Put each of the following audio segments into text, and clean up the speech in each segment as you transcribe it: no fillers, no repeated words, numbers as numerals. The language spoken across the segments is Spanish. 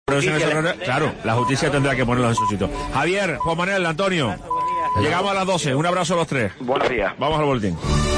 Claro, la justicia tendrá que ponerlos en su sitio. Javier, Juan Manuel, Antonio, llegamos a las 12. Un abrazo a los tres. Buenos días. Vamos al boletín.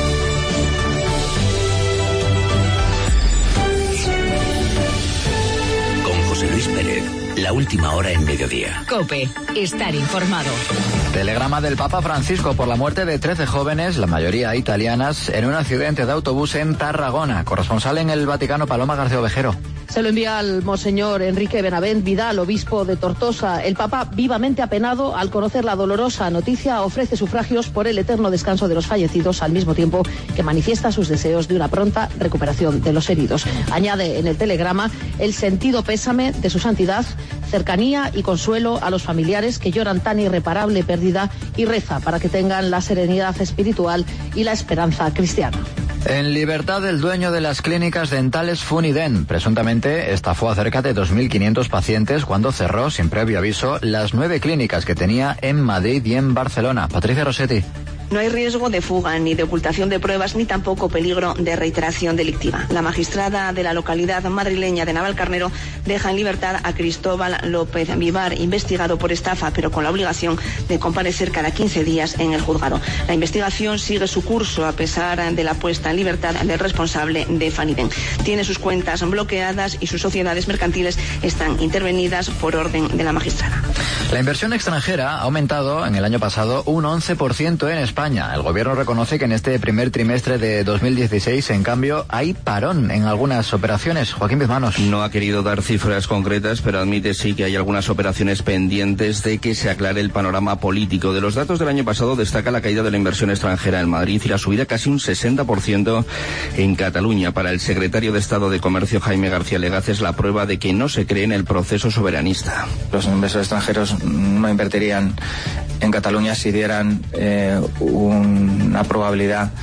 Con José Luis Pérez, la última hora en mediodía. COPE, estar informado. Telegrama del Papa Francisco por la muerte de 13 jóvenes, la mayoría italianas, en un accidente de autobús en Tarragona. Corresponsal en el Vaticano, Paloma García Ovejero. Se lo envía al monseñor Enrique Benavent Vidal, obispo de Tortosa. El Papa, vivamente apenado al conocer la dolorosa noticia, ofrece sufragios por el eterno descanso de los fallecidos, al mismo tiempo que manifiesta sus deseos de una pronta recuperación de los heridos. Añade en el telegrama el sentido pésame de su santidad, cercanía y consuelo a los familiares que lloran tan irreparable pérdida, y reza para que tengan la serenidad espiritual y la esperanza cristiana. En libertad el dueño de las clínicas dentales Funiden. Presuntamente estafó a cerca de 2.500 pacientes cuando cerró, sin previo aviso, las 9 clínicas que tenía en Madrid y en Barcelona. Patricia Rossetti. No hay riesgo de fuga, ni de ocultación de pruebas, ni tampoco peligro de reiteración delictiva. La magistrada de la localidad madrileña de Navalcarnero deja en libertad a Cristóbal López Vivar, investigado por estafa, pero con la obligación de comparecer cada 15 días en el juzgado. La investigación sigue su curso a pesar de la puesta en libertad del responsable de Funiden. Tiene sus cuentas bloqueadas y sus sociedades mercantiles están intervenidas por orden de la magistrada. La inversión extranjera ha aumentado en el año pasado un 11% en España. El gobierno reconoce que en este primer trimestre de 2016, en cambio, hay parón en algunas operaciones. Joaquín Bizmanos. No ha querido dar cifras concretas, pero admite sí que hay algunas operaciones pendientes de que se aclare el panorama político. De los datos del año pasado destaca la caída de la inversión extranjera en Madrid y la subida casi un 60% en Cataluña. Para el secretario de Estado de Comercio, Jaime García Legaz, es la prueba de que no se cree en el proceso soberanista. Los inversores extranjeros no invertirían en Cataluña si dieran una probabilidad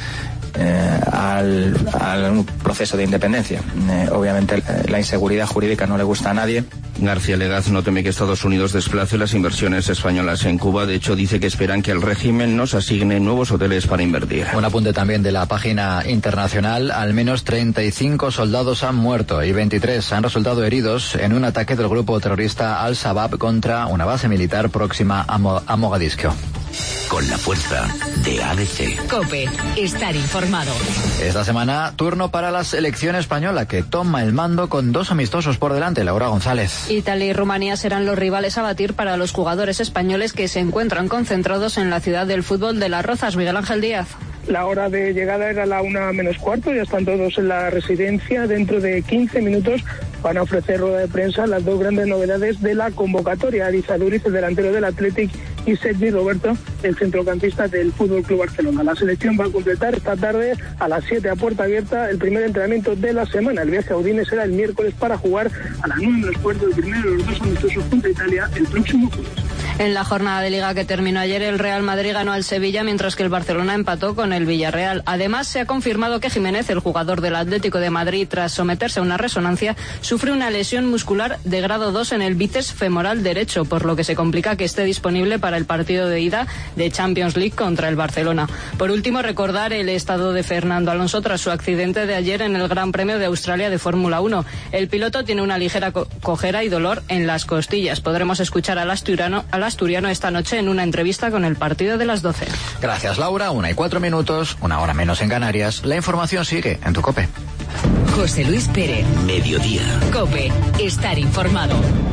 al proceso de independencia. Obviamente la inseguridad jurídica no le gusta a nadie. García Legaz no teme que Estados Unidos desplace las inversiones españolas en Cuba. De hecho, dice que esperan que el régimen nos asigne nuevos hoteles para invertir. Un apunte también de la página internacional. Al menos 35 soldados han muerto y 23 han resultado heridos en un ataque del grupo terrorista Al-Shabaab contra una base militar próxima a Mogadiscio. Con la fuerza de ABC. COPE, estar informado. Esta semana, turno para la selección española, que toma el mando con 2 amistosos por delante. Laura González. Italia y Rumanía serán los rivales a batir para los jugadores españoles que se encuentran concentrados en la ciudad del fútbol de Las Rozas. Miguel Ángel Díaz. La hora de llegada era la 1:15, ya están todos en la residencia. Dentro de 15 minutos van a ofrecer rueda de prensa las 2 grandes novedades de la convocatoria: Ariza Duriz, el delantero del Athletic, y Sergi Roberto, el centrocampista del FC Barcelona. La selección va a completar esta tarde a las 7 a puerta abierta el primer entrenamiento de la semana. El viaje a Udine será el miércoles para jugar a las 9:15 el primero de los 2 amistosos contra Italia el próximo jueves. En la jornada de Liga que terminó ayer, el Real Madrid ganó al Sevilla, mientras que el Barcelona empató con el Villarreal. Además, se ha confirmado que Jiménez, el jugador del Atlético de Madrid, tras someterse a una resonancia, sufre una lesión muscular de grado 2 en el bíceps femoral derecho, por lo que se complica que esté disponible para el partido de ida de Champions League contra el Barcelona. Por último, recordar el estado de Fernando Alonso tras su accidente de ayer en el Gran Premio de Australia de Fórmula 1. El piloto tiene una ligera cojera y dolor en las costillas. Podremos escuchar al asturiano esta noche en una entrevista con el partido de las 12. Gracias, Laura. 1:04, 1 hora menos en Canarias. La información sigue en tu COPE. José Luis Pérez. Mediodía. COPE, estar informado.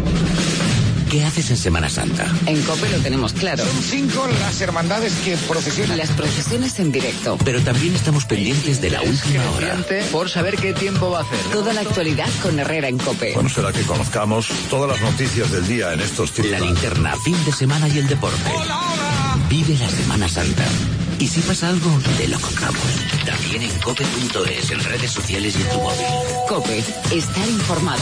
¿Qué haces en Semana Santa? En COPE lo tenemos claro. Son 5 las hermandades que procesionan. Las procesiones en directo. Pero también estamos pendientes de la última hora. Por saber qué tiempo va a hacer. Toda la actualidad con Herrera en COPE. Bueno, será que conozcamos todas las noticias del día en estos tiempos. La linterna, fin de semana y el deporte. ¡Hola, hola! Vive la Semana Santa. Y si pasa algo, te lo contamos. También en cope.es, en redes sociales y en tu móvil. COPE, estar informado.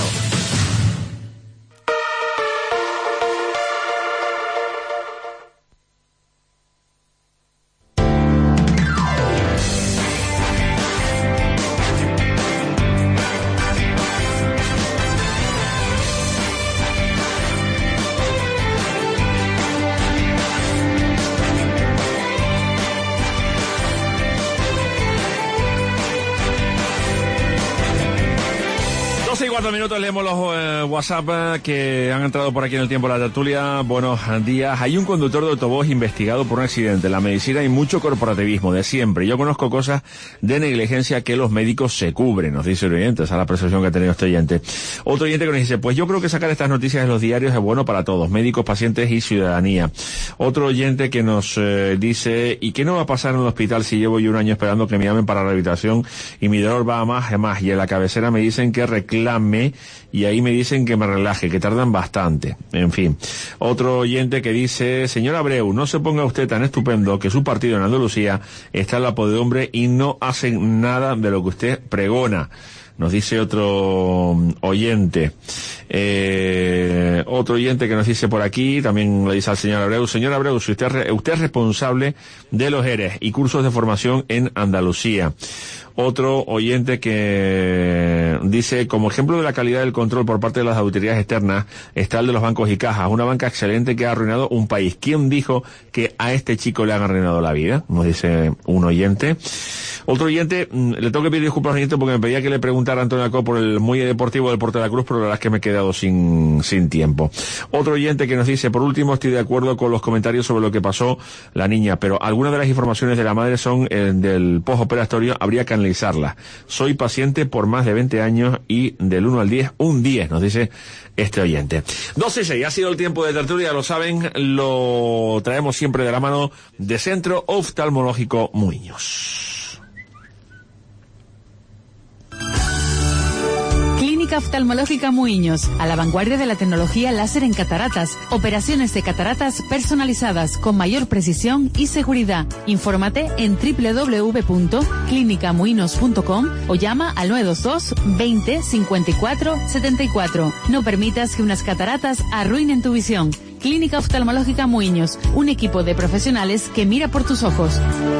4 minutos, leemos los WhatsApp que han entrado por aquí en el tiempo de la tertulia. Buenos días. Hay un conductor de autobús investigado por un accidente. En la medicina hay mucho corporativismo, de siempre. Yo conozco cosas de negligencia que los médicos se cubren, nos dice el oyente. Esa es la percepción que ha tenido este oyente. Otro oyente que nos dice, pues yo creo que sacar estas noticias de los diarios es bueno para todos, médicos, pacientes y ciudadanía. Otro oyente que nos dice, ¿y qué no va a pasar en el hospital si llevo yo un año esperando que me llamen para rehabilitación y mi dolor va a más, y en la cabecera me dicen que reclame y ahí me dicen que me relaje, que tardan bastante? En fin. Otro oyente que dice, señor Abreu, no se ponga usted tan estupendo que su partido en Andalucía está en la podredumbre y no hacen nada de lo que usted pregona. Nos dice otro oyente. Otro oyente que nos dice por aquí, también le dice al señor Abreu, señor Abreu, si usted es responsable de los ERES y cursos de formación en Andalucía. Otro oyente que dice, como ejemplo de la calidad del control por parte de las auditorías externas, está el de los bancos y cajas, una banca excelente que ha arruinado un país. ¿Quién dijo que a este chico le han arruinado la vida? Nos dice un oyente. Otro oyente, le tengo que pedir disculpas al oyente porque me pedía que le preguntara a Antonio Acó por el muelle deportivo del Puerto de la Cruz, pero la verdad es que me he quedado sin tiempo. Otro oyente que nos dice, por último, estoy de acuerdo con los comentarios sobre lo que pasó la niña, pero algunas de las informaciones de la madre son del postoperatorio, habría que analizarlas. Soy paciente por más de 20 años y del 1 al 10, un 10, nos dice este oyente. 12:06, ha sido el tiempo de tertulia, lo saben, lo traemos siempre de la mano de Centro Oftalmológico Muiños. Clínica Oftalmológica Muiños, a la vanguardia de la tecnología láser en cataratas. Operaciones de cataratas personalizadas con mayor precisión y seguridad. Infórmate en www.clinicamuinos.com o llama al 922 20 54 74. No permitas que unas cataratas arruinen tu visión. Clínica Oftalmológica Muiños, un equipo de profesionales que mira por tus ojos.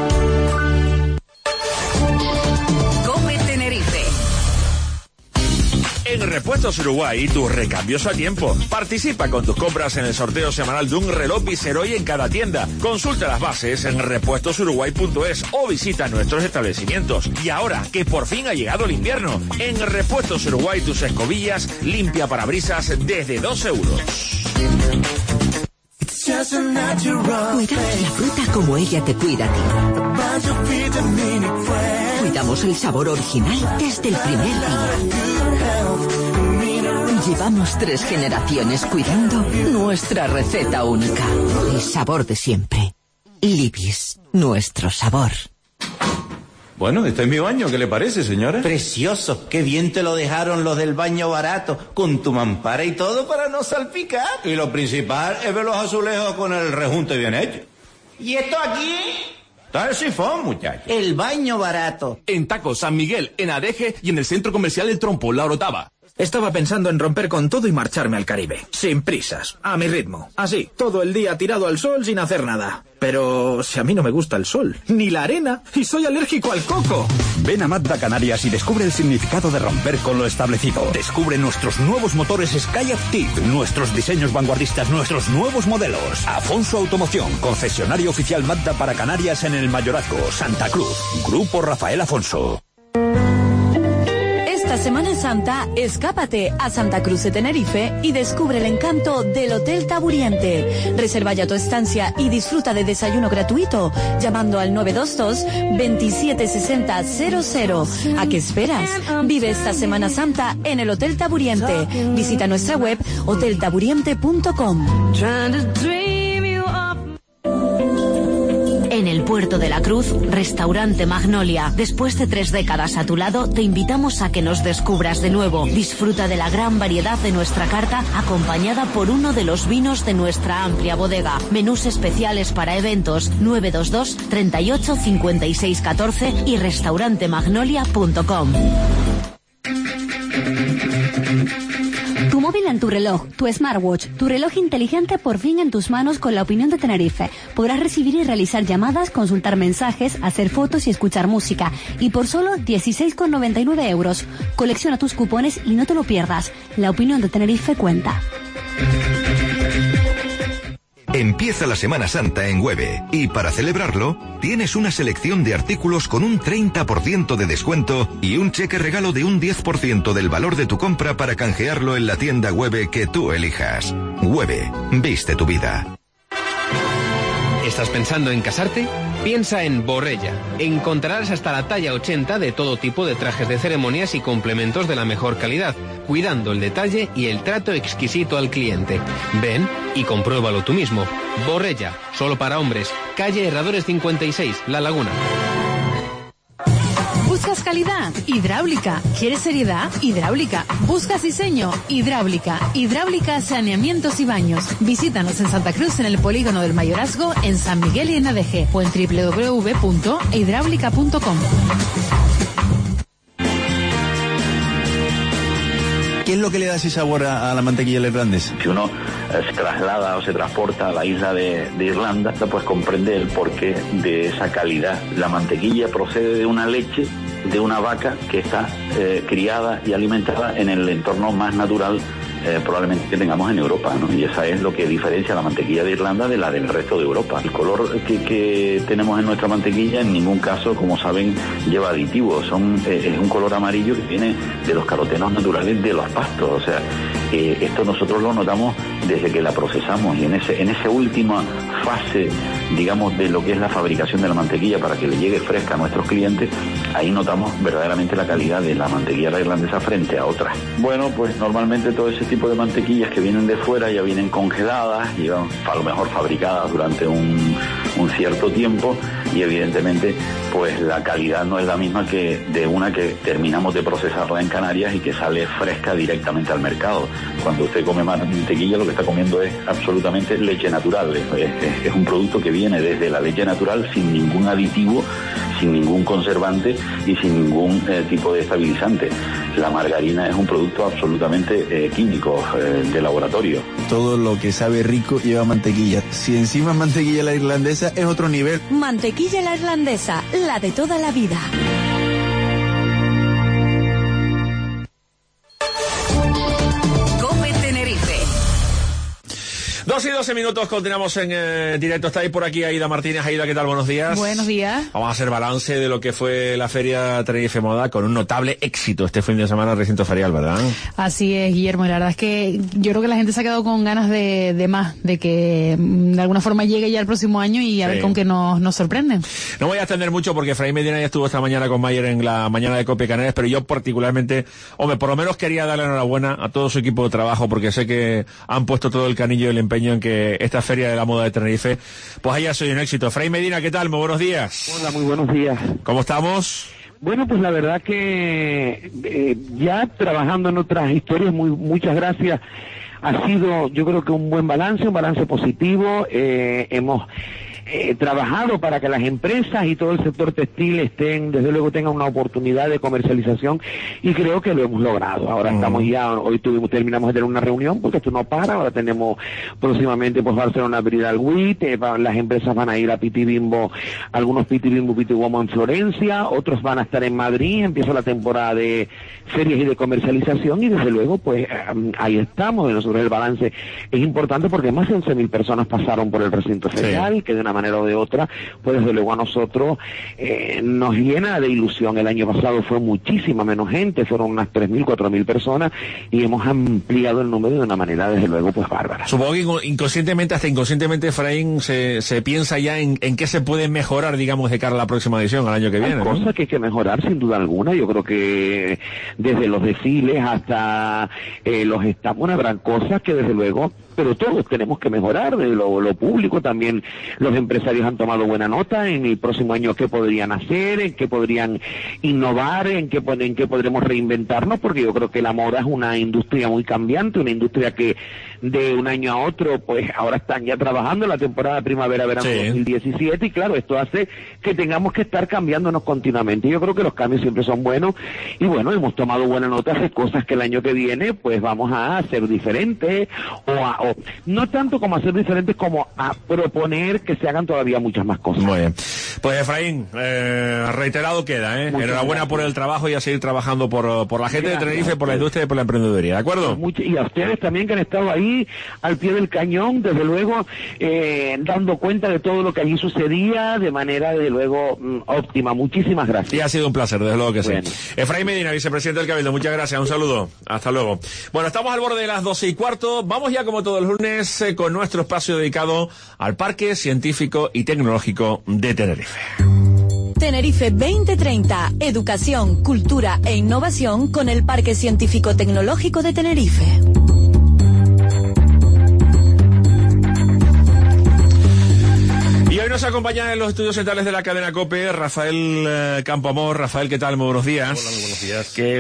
En Repuestos Uruguay, tus recambios a tiempo. Participa con tus compras en el sorteo semanal de un reloj Viceroy en cada tienda. Consulta las bases en repuestosuruguay.es o visita nuestros establecimientos. Y ahora, que por fin ha llegado el invierno, en Repuestos Uruguay tus escobillas limpia parabrisas desde 2 euros. Cuidamos la fruta como ella te cuida a ti. Cuidamos el sabor original desde el primer día. Llevamos 3 generaciones cuidando nuestra receta única. El sabor de siempre. Libis, nuestro sabor. Bueno, este es mi baño, ¿qué le parece, señora? Precioso, qué bien te lo dejaron los del baño barato, con tu mampara y todo para no salpicar. Y lo principal es ver los azulejos con el rejunte bien hecho. ¿Y esto aquí? Está el sifón, muchacho. El baño barato. En Taco San Miguel, en Adeje y en el Centro Comercial El Trompo, La Orotava. Estaba pensando en romper con todo y marcharme al Caribe. Sin prisas, a mi ritmo. Así, todo el día tirado al sol sin hacer nada. Pero si a mí no me gusta el sol, ni la arena, y soy alérgico al coco. Ven a Mazda Canarias y descubre el significado de romper con lo establecido. Descubre nuestros nuevos motores Sky Active, nuestros diseños vanguardistas, nuestros nuevos modelos. Afonso Automoción, concesionario oficial Mazda para Canarias en el Mayorazgo, Santa Cruz. Grupo Rafael Afonso. Esta Semana Santa, escápate a Santa Cruz de Tenerife y descubre el encanto del Hotel Taburiente. Reserva ya tu estancia y disfruta de desayuno gratuito llamando al 922 2760 00. ¿A qué esperas? Vive esta Semana Santa en el Hotel Taburiente. Visita nuestra web hoteltaburiente.com. En el Puerto de la Cruz, Restaurante Magnolia. Después de 3 décadas a tu lado, te invitamos a que nos descubras de nuevo. Disfruta de la gran variedad de nuestra carta, acompañada por uno de los vinos de nuestra amplia bodega. Menús especiales para eventos 922 38 56 14 y restaurantemagnolia.com. Tu móvil en tu reloj, tu smartwatch, tu reloj inteligente por fin en tus manos con La Opinión de Tenerife. Podrás recibir y realizar llamadas, consultar mensajes, hacer fotos y escuchar música. Y por solo 16,99 euros. Colecciona tus cupones y no te lo pierdas. La Opinión de Tenerife cuenta. Empieza la Semana Santa en Hueve y para celebrarlo tienes una selección de artículos con un 30% de descuento y un cheque regalo de un 10% del valor de tu compra para canjearlo en la tienda Hueve que tú elijas. Hueve, viste tu vida. ¿Estás pensando en casarte? Piensa en Borrella. Encontrarás hasta la talla 80 de todo tipo de trajes de ceremonias y complementos de la mejor calidad, cuidando el detalle y el trato exquisito al cliente. Ven y compruébalo tú mismo. Borrella, solo para hombres. Calle Herradores 56, La Laguna. ¿Buscas calidad? Hidráulica. ¿Quieres seriedad? Hidráulica. ¿Buscas diseño? Hidráulica. Hidráulica, saneamientos y baños. Visítanos en Santa Cruz, en el Polígono del Mayorazgo, en San Miguel y en Adeje, o en www.hidraulica.com. ¿Qué es lo que le da ese sabor a la mantequilla irlandesa? Si uno se traslada o se transporta a la isla de Irlanda, pues comprende el porqué de esa calidad. La mantequilla procede de una leche de una vaca que está criada y alimentada en el entorno más natural probablemente que tengamos en Europa, ¿no? Y esa es lo que diferencia la mantequilla de Irlanda de la del resto de Europa. El color que tenemos en nuestra mantequilla en ningún caso, como saben, lleva aditivos. Es un color amarillo que viene de los carotenos naturales de los pastos. O sea, esto nosotros lo notamos desde que la procesamos, y en esa última fase, digamos, de lo que es la fabricación de la mantequilla para que le llegue fresca a nuestros clientes, ahí notamos verdaderamente la calidad de la mantequilla irlandesa frente a otras. Bueno, pues normalmente todo ese tipo de mantequillas que vienen de fuera ya vienen congeladas, y a lo mejor fabricadas durante un cierto tiempo, y evidentemente pues la calidad no es la misma que de una que terminamos de procesarla en Canarias y que sale fresca directamente al mercado. Cuando usted come mantequilla, lo que está comiendo es absolutamente leche natural. Es un producto que viene desde la leche natural sin ningún aditivo, sin ningún conservante y sin ningún tipo de estabilizante. La margarina es un producto absolutamente químico, de laboratorio. Todo lo que sabe rico lleva mantequilla. Si encima es mantequilla la irlandesa, es otro nivel. Mantequilla la irlandesa, la de toda la vida. Cope Tenerife. 2 y 12 minutos, continuamos en directo. Está ahí por aquí Aida Martínez. Aida, ¿qué tal? Buenos días. Buenos días. Vamos a hacer balance de lo que fue la Feria Tenerife Moda, con un notable éxito este fin de semana, recinto ferial, ¿verdad? Así es, Guillermo. La verdad es que yo creo que la gente se ha quedado con ganas de más, de que de alguna forma llegue ya el próximo año y a ver con qué nos sorprenden. No voy a extender mucho porque Efraín Medina ya estuvo esta mañana con Mayer en la mañana de Cope Canarias, pero yo particularmente, por lo menos quería darle enhorabuena a todo su equipo de trabajo, porque sé que han puesto todo el canillo y el empeño en que esta Feria de la Moda de Tenerife pues haya sido un éxito. Efraín Medina, ¿qué tal? Muy buenos días. Hola, muy buenos días. ¿Cómo estamos? Bueno, pues la verdad que ya trabajando en otras historias, muchas gracias. Ha sido, yo creo que un buen balance, un balance positivo. Hemos trabajado para que las empresas y todo el sector textil desde luego tengan una oportunidad de comercialización, y creo que lo hemos logrado. Ahora estamos ya, hoy terminamos de tener una reunión, porque esto no para. Ahora tenemos próximamente pues Barcelona Bridal Week, las empresas van a ir a Pitti Bimbo, algunos Pitti Bimbo, Pitti Uomo en Florencia, otros van a estar en Madrid, empieza la temporada de ferias y de comercialización, y desde luego pues ahí estamos. Y nosotros el balance es importante porque más de 11.000 personas pasaron por el recinto ferial, que de una manera o de otra, pues desde luego a nosotros nos llena de ilusión. El año pasado fue muchísima menos gente, fueron unas 3.000, 4.000 personas, y hemos ampliado el número de una manera desde luego pues bárbara. Supongo que inconscientemente, hasta inconscientemente, Efraín, se piensa ya en qué se puede mejorar, digamos, de cara a la próxima edición, al año que viene. Hay cosas que hay que mejorar sin duda alguna. Yo creo que desde los desfiles hasta los stands, una gran cosa que desde luego, pero todos tenemos que mejorar, de lo público también. Los empresarios han tomado buena nota en el próximo año qué podrían hacer, en qué podrían innovar, en qué podremos reinventarnos, porque yo creo que la moda es una industria muy cambiante, una industria que de un año a otro, pues ahora están ya trabajando la temporada primavera-verano 2017, y claro, esto hace que tengamos que estar cambiándonos continuamente. Yo creo que los cambios siempre son buenos, y bueno, hemos tomado buena nota de cosas que el año que viene pues vamos a hacer diferentes, o no tanto como hacer diferentes, como a proponer que se hagan todavía muchas más cosas. Muy bien. Pues Efraín, reiterado queda, enhorabuena por el trabajo y a seguir trabajando por la gente de Tenerife, por la industria y por la emprendeduría, ¿de acuerdo? Y a ustedes también que han estado ahí al pie del cañón, desde luego, dando cuenta de todo lo que allí sucedía de manera, desde luego, óptima. Muchísimas gracias. Y ha sido un placer, desde luego que bueno. sí. Efraín Medina, vicepresidente del Cabildo, muchas gracias, un saludo, hasta luego. Bueno, estamos al borde de las 12:15, vamos ya como todos los lunes con nuestro espacio dedicado al Parque Científico y Tecnológico de Tenerife. Tenerife 2030, educación, cultura e innovación con el Parque Científico Tecnológico de Tenerife. Y hoy nos acompaña en los estudios centrales de la cadena COPE Rafael Campoamor. Rafael, ¿qué tal? Muy buenos días. Hola, muy buenos días. Que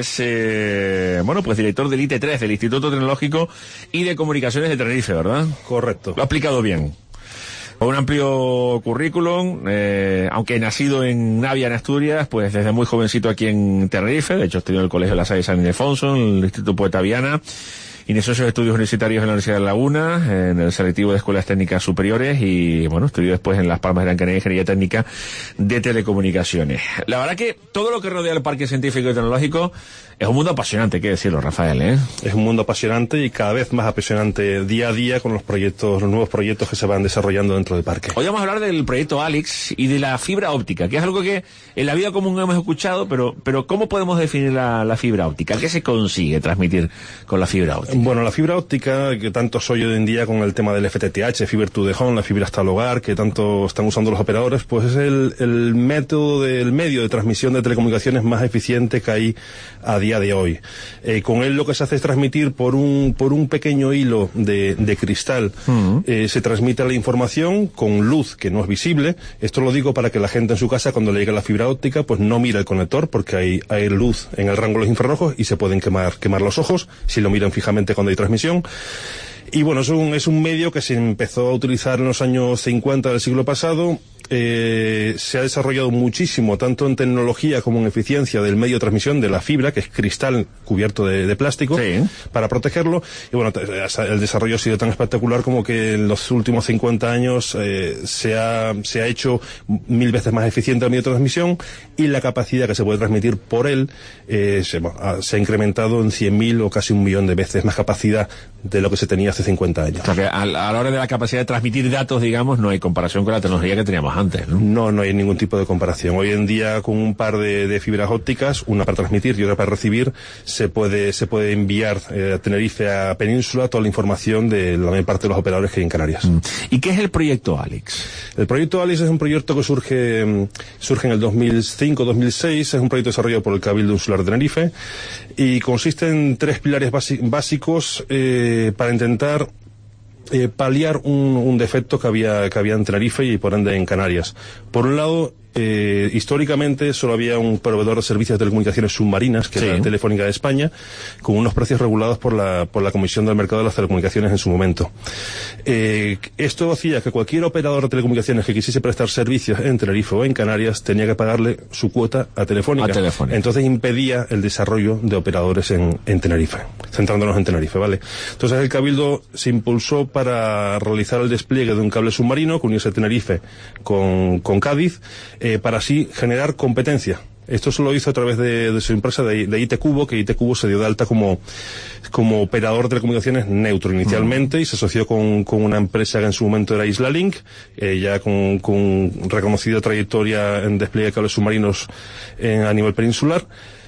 es, pues director del IT3, del Instituto Tecnológico y de Comunicaciones de Tenerife, ¿verdad? Correcto. Lo ha explicado bien. Con un amplio currículum, aunque nacido en Navia, en Asturias, pues desde muy jovencito aquí en Tenerife. De hecho, estudió en el Colegio La Salle San Ildefonso, en el Instituto Poeta Viana. Inició sus estudios universitarios en la Universidad de Laguna, en el selectivo de Escuelas Técnicas Superiores y, bueno, estudió después en Las Palmas de Gran Canaria Ingeniería Técnica de Telecomunicaciones. La verdad que todo lo que rodea el Parque Científico y Tecnológico es un mundo apasionante, hay que decirlo, Rafael, ¿eh? Es un mundo apasionante y cada vez más apasionante día a día con los nuevos proyectos que se van desarrollando dentro del parque. Hoy vamos a hablar del proyecto ALIX y de la fibra óptica, que es algo que en la vida común hemos escuchado, pero ¿cómo podemos definir la fibra óptica? ¿Qué se consigue transmitir con la fibra óptica? Bueno, la fibra óptica, que tanto soy hoy en día con el tema del FTTH, Fiber to the Home, la fibra hasta el hogar, que tanto están usando los operadores, pues es el medio de transmisión de telecomunicaciones más eficiente que hay a día de hoy. Con él lo que se hace es transmitir por un pequeño hilo de cristal, se transmite la información con luz que no es visible. Esto lo digo para que la gente en su casa, cuando le llegue la fibra óptica, pues no mire el conector, porque hay luz en el rango de los infrarrojos y se pueden quemar los ojos si lo miran fijamente cuando hay transmisión. Y bueno, es un medio que se empezó a utilizar en los años 50 del siglo pasado. Se ha desarrollado muchísimo, tanto en tecnología como en eficiencia del medio de transmisión de la fibra, que es cristal cubierto de plástico, para protegerlo. Y bueno, el desarrollo ha sido tan espectacular como que en los últimos 50 años se ha hecho 1000 veces más eficiente el medio de transmisión y la capacidad que se puede transmitir por él se ha incrementado en 100.000 o casi 1 millón de veces más capacidad de lo que se tenía hace 50 años. O sea que a la hora de la capacidad de transmitir datos, digamos, no hay comparación con la tecnología que teníamos antes, ¿no? No hay ningún tipo de comparación. Hoy en día, con un par de fibras ópticas, una para transmitir y otra para recibir, se puede enviar a Tenerife, a Península, toda la información de la mayor parte de los operadores que hay en Canarias. ¿Y qué es el proyecto ALIX? El proyecto ALIX es un proyecto que surge en el 2005-2006, es un proyecto desarrollado por el Cabildo Insular de Tenerife y consiste en 3 pilares básicos para intentar paliar un defecto que había en Tenerife y por ende en Canarias. Por un lado, históricamente solo había un proveedor de servicios de telecomunicaciones submarinas, que era Telefónica de España, con unos precios regulados por la Comisión del Mercado de las Telecomunicaciones en su momento. Esto hacía que cualquier operador de telecomunicaciones que quisiese prestar servicios en Tenerife o en Canarias tenía que pagarle su cuota a Telefónica. Entonces impedía el desarrollo de operadores en Tenerife, centrándonos en Tenerife, ¿vale? Entonces el Cabildo se impulsó para realizar el despliegue de un cable submarino que uniese Tenerife con Cádiz, para así generar competencia. Esto se lo hizo a través de su empresa de IT Cubo, que IT Cubo se dio de alta como operador de telecomunicaciones neutro inicialmente y se asoció con una empresa que en su momento era Isla Link, ya con reconocida trayectoria en despliegue de cables submarinos a nivel peninsular,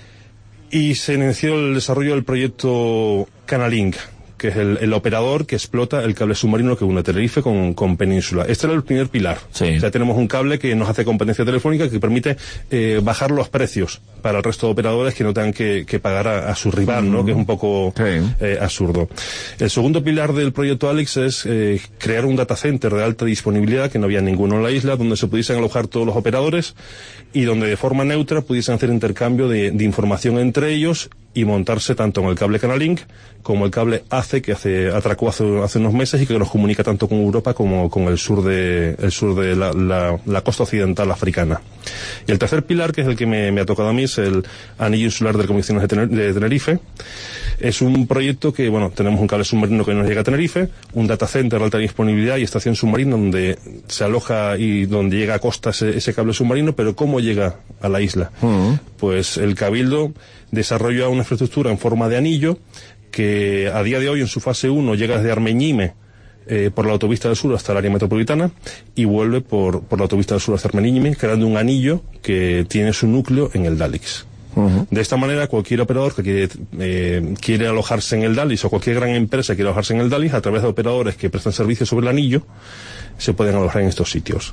y se inició el desarrollo del proyecto Canalink, que es el operador que explota el cable submarino que une Tenerife con Península. Este era el primer pilar. O sea, tenemos un cable que nos hace competencia telefónica, que permite bajar los precios para el resto de operadores que no tengan que pagar a su rival, ¿no? Que es un poco absurdo. El segundo pilar del proyecto ALIX es crear un data center de alta disponibilidad, que no había ninguno en la isla, donde se pudiesen alojar todos los operadores y donde de forma neutra pudiesen hacer intercambio de información entre ellos y montarse tanto en el cable Canalink como el cable ACE, que atracó hace unos meses y que nos comunica tanto con Europa como con el sur de la costa occidental africana. Y el tercer pilar, que es el que me ha tocado a mí, es el Anillo Insular de Telecomunicaciones de Tenerife, Es un proyecto que, bueno, tenemos un cable submarino que nos llega a Tenerife, un data center de alta disponibilidad y estación submarina donde se aloja y donde llega a costa ese cable submarino, pero ¿cómo llega a la isla? Pues el Cabildo desarrolla una infraestructura en forma de anillo que a día de hoy en su fase 1 llega desde Armeñime por la autopista del sur hasta el área metropolitana y vuelve por la autopista del sur hasta Armeñime, creando un anillo que tiene su núcleo en el Dálix. De esta manera, cualquier operador que quiere alojarse en el Dálix o cualquier gran empresa que quiere alojarse en el Dálix, a través de operadores que prestan servicios sobre el anillo, se pueden alojar en estos sitios.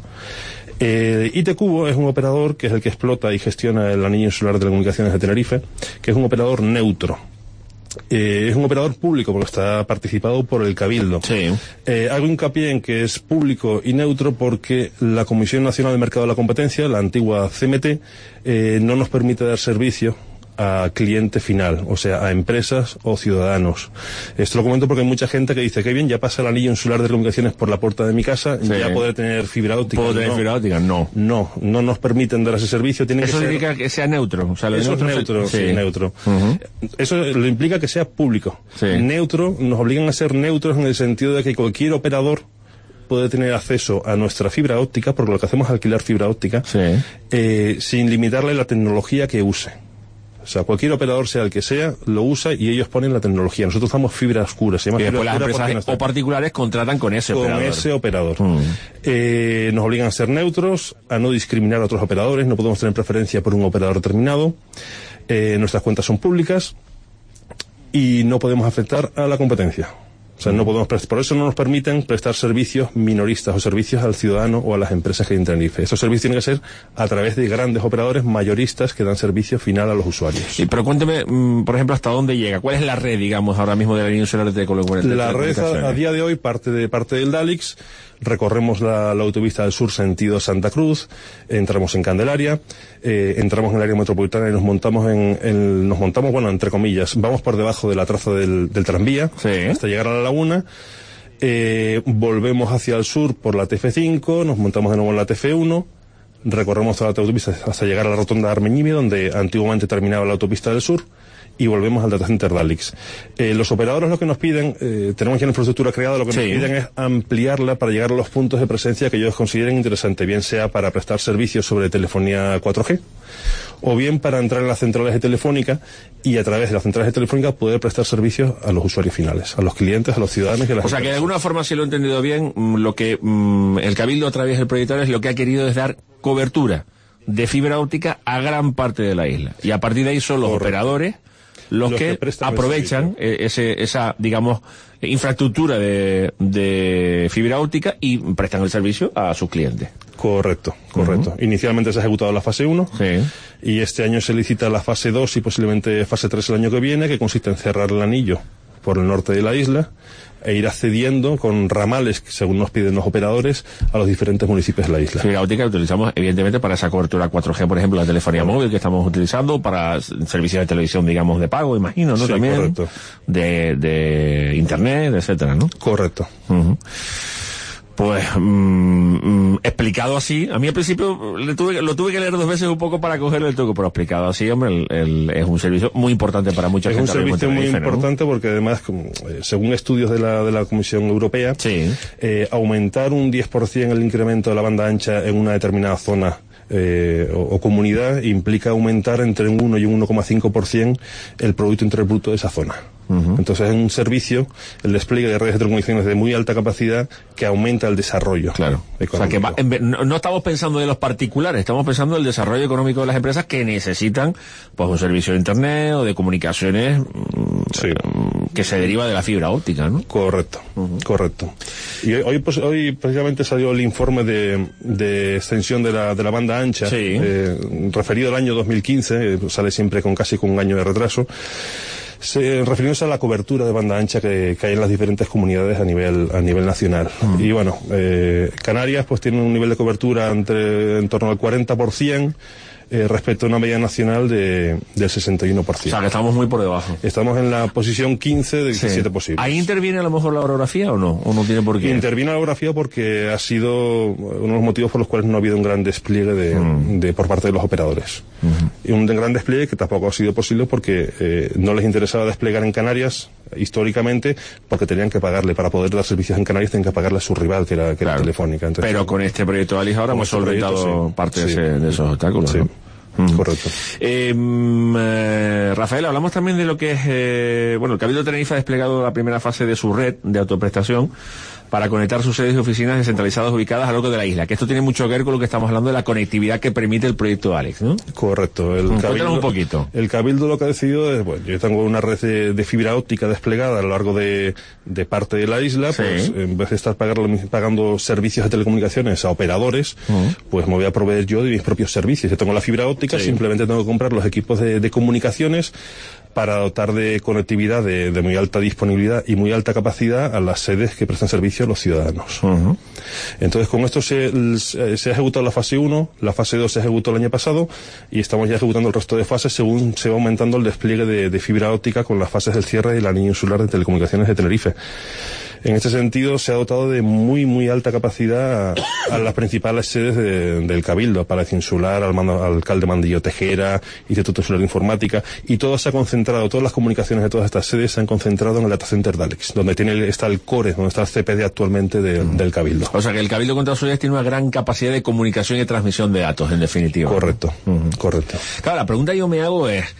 IT Cubo es un operador que es el que explota y gestiona el anillo insular de telecomunicaciones de Tenerife, que es un operador neutro. Es un operador público porque está participado por el Cabildo. Hago hincapié en que es público y neutro porque la Comisión Nacional del Mercado de la Competencia, la antigua CMT, no nos permite dar servicio a cliente final, o sea, a empresas o ciudadanos. Esto lo comento porque hay mucha gente que dice que bien, ya pasa el anillo insular de telecomunicaciones por la puerta de mi casa, ya podré tener fibra óptica. ¿Puedo tener fibra óptica? No nos permiten dar ese servicio. Eso significa que sea neutro. O sea, eso es neutro, sí, neutro. Eso lo implica que sea público. Neutro, nos obligan a ser neutros en el sentido de que cualquier operador puede tener acceso a nuestra fibra óptica, porque lo que hacemos es alquilar fibra óptica, sin limitarle la tecnología que use. O sea, cualquier operador, sea el que sea, lo usa y ellos ponen la tecnología. Nosotros damos fibra oscura. Se llama y después fibra las empresas o particulares contratan con ese operador. Nos obligan a ser neutros, a no discriminar a otros operadores, no podemos tener preferencia por un operador determinado. Nuestras cuentas son públicas y no podemos afectar a la competencia. O sea, no podemos por eso no nos permiten prestar servicios minoristas o servicios al ciudadano o a las empresas que entran en IFE. Esos servicios tienen que ser a través de grandes operadores mayoristas que dan servicio final a los usuarios. Sí, pero cuénteme, por ejemplo, ¿hasta dónde llega? ¿Cuál es la red, digamos, ahora mismo de la línea insular de telecomunicaciones? La red a día de hoy parte del Dálix. Recorremos la autopista del sur sentido Santa Cruz, entramos en Candelaria, entramos en el área metropolitana y nos montamos bueno, entre comillas, vamos por debajo de la traza del tranvía hasta llegar a la laguna, volvemos hacia el sur por la TF5, nos montamos de nuevo en la TF1, recorremos toda la autopista hasta llegar a la rotonda de Armeñime, donde antiguamente terminaba la autopista del sur, y volvemos al data center Dálix. Los operadores lo que nos piden, tenemos ya una infraestructura creada, lo que nos piden es ampliarla para llegar a los puntos de presencia que ellos consideren interesante, bien sea para prestar servicios sobre telefonía 4G, o bien para entrar en las centrales de Telefónica y a través de las centrales de Telefónica poder prestar servicios a los usuarios finales, a los clientes, a los ciudadanos y a las empresas. Que de alguna forma, si lo he entendido bien, lo que el Cabildo a través del proyector es lo que ha querido es dar cobertura de fibra óptica a gran parte de la isla. Y a partir de ahí son los operadores los que aprovechan esa, digamos, infraestructura de fibra óptica y prestan el servicio a sus clientes. Correcto. Inicialmente se ha ejecutado la fase 1 y este año se licita la fase 2 y posiblemente fase 3 el año que viene, que consiste en cerrar el anillo por el norte de la isla e ir accediendo con ramales, según nos piden los operadores, a los diferentes municipios de la isla. Fibra óptica que utilizamos, evidentemente, para esa cobertura 4G, por ejemplo, la telefonía móvil que estamos utilizando, para servicios de televisión, digamos, de pago, imagino, ¿no? Sí, también. Correcto. De internet, etcétera, ¿no? Correcto. Pues explicado así, a mí al principio lo tuve que leer 2 veces un poco para cogerle el truco, pero explicado así, hombre, es un servicio muy importante para mucha gente. Es un servicio muy importante, ¿no? Porque además, según estudios de la Comisión Europea, aumentar un 10% el incremento de la banda ancha en una determinada zona o comunidad implica aumentar entre un 1 y un 1,5% el Producto Interior Bruto de esa zona. Entonces es un servicio, el despliegue de redes de telecomunicaciones de muy alta capacidad que aumenta el desarrollo. Claro. Económico. O sea que no estamos pensando de los particulares, estamos pensando del desarrollo económico de las empresas que necesitan pues un servicio de internet o de comunicaciones que se deriva de la fibra óptica, ¿no? Correcto. Y hoy precisamente salió el informe de extensión de la banda ancha, referido al año 2015, sale siempre casi con un año de retraso. Refiriéndose a la cobertura de banda ancha que hay en las diferentes comunidades a nivel nacional. Y bueno, Canarias pues tiene un nivel de cobertura en torno al 40%, respecto a una media nacional del 61%. O sea, que estamos muy por debajo. Estamos en la posición 15 de 17 posibles. ¿Ahí interviene a lo mejor la orografía o no? ¿O no tiene por qué? Interviene la orografía porque ha sido uno de los motivos por los cuales no ha habido un gran despliegue por parte de los operadores. Y un gran despliegue que tampoco ha sido posible porque no les interesaba desplegar en Canarias históricamente, porque tenían que pagarle para poder dar servicios en Canarias, tenían que pagarle a su rival, que era Telefónica. Entonces, pero con este proyecto de ALICE ahora hemos solventado parte de esos obstáculos, sí. ¿no? Correcto. Rafael, hablamos también de lo que es, el Cabildo de Tenerife ha desplegado la primera fase de su red de autoprestación para conectar sus sedes y oficinas descentralizadas ubicadas a lo largo de la isla, que esto tiene mucho que ver con lo que estamos hablando de la conectividad que permite el proyecto Alex, ¿no? Correcto. Cuéntanos un poquito. El Cabildo lo que ha decidido es, yo tengo una red de fibra óptica desplegada a lo largo de parte de la isla, pues en vez de estar pagando servicios de telecomunicaciones a operadores, pues me voy a proveer yo de mis propios servicios. Yo tengo la fibra óptica, simplemente tengo que comprar los equipos de comunicaciones para dotar de conectividad de muy alta disponibilidad y muy alta capacidad a las sedes que prestan servicio a los ciudadanos. Entonces, con esto se ha ejecutado la fase 1, la fase 2 se ejecutó el año pasado y estamos ya ejecutando el resto de fases según se va aumentando el despliegue de fibra óptica con las fases del cierre de la línea insular de telecomunicaciones de Tenerife. En este sentido, se ha dotado de muy, muy alta capacidad a las principales sedes del Cabildo, Palacio Insular, al alcalde Mandillo Tejera, Instituto Insular de Informática, y todo se ha concentrado, todas las comunicaciones de todas estas sedes se han concentrado en el data center de Alex, donde está el core, donde está el CPD actualmente del Cabildo. O sea que el Cabildo contra Soledad tiene una gran capacidad de comunicación y transmisión de datos, en definitiva. Correcto, correcto. Claro, la pregunta que yo me hago es,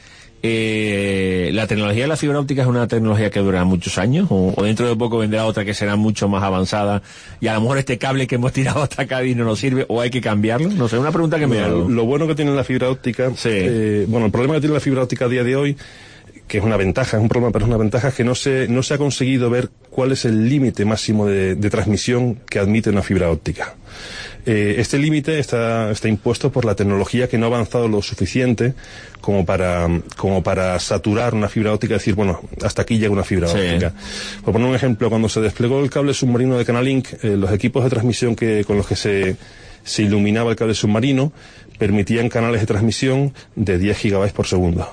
¿la tecnología de la fibra óptica es una tecnología que dura muchos años? ¿O dentro de poco vendrá otra que será mucho más avanzada y a lo mejor este cable que hemos tirado hasta acá y no nos sirve o hay que cambiarlo? No sé, una pregunta que me hago. Lo bueno que tiene la fibra óptica, el problema que tiene la fibra óptica a día de hoy, que es una ventaja, es un problema, pero es una ventaja, es que no se ha conseguido ver cuál es el límite máximo de transmisión que admite una fibra óptica. Este límite está impuesto por la tecnología, que no ha avanzado lo suficiente como para saturar una fibra óptica y decir, bueno, hasta aquí llega una fibra óptica. Por poner un ejemplo, cuando se desplegó el cable submarino de Canalink, los equipos de transmisión con los que se iluminaba el cable submarino permitían canales de transmisión de 10 gigabytes por segundo.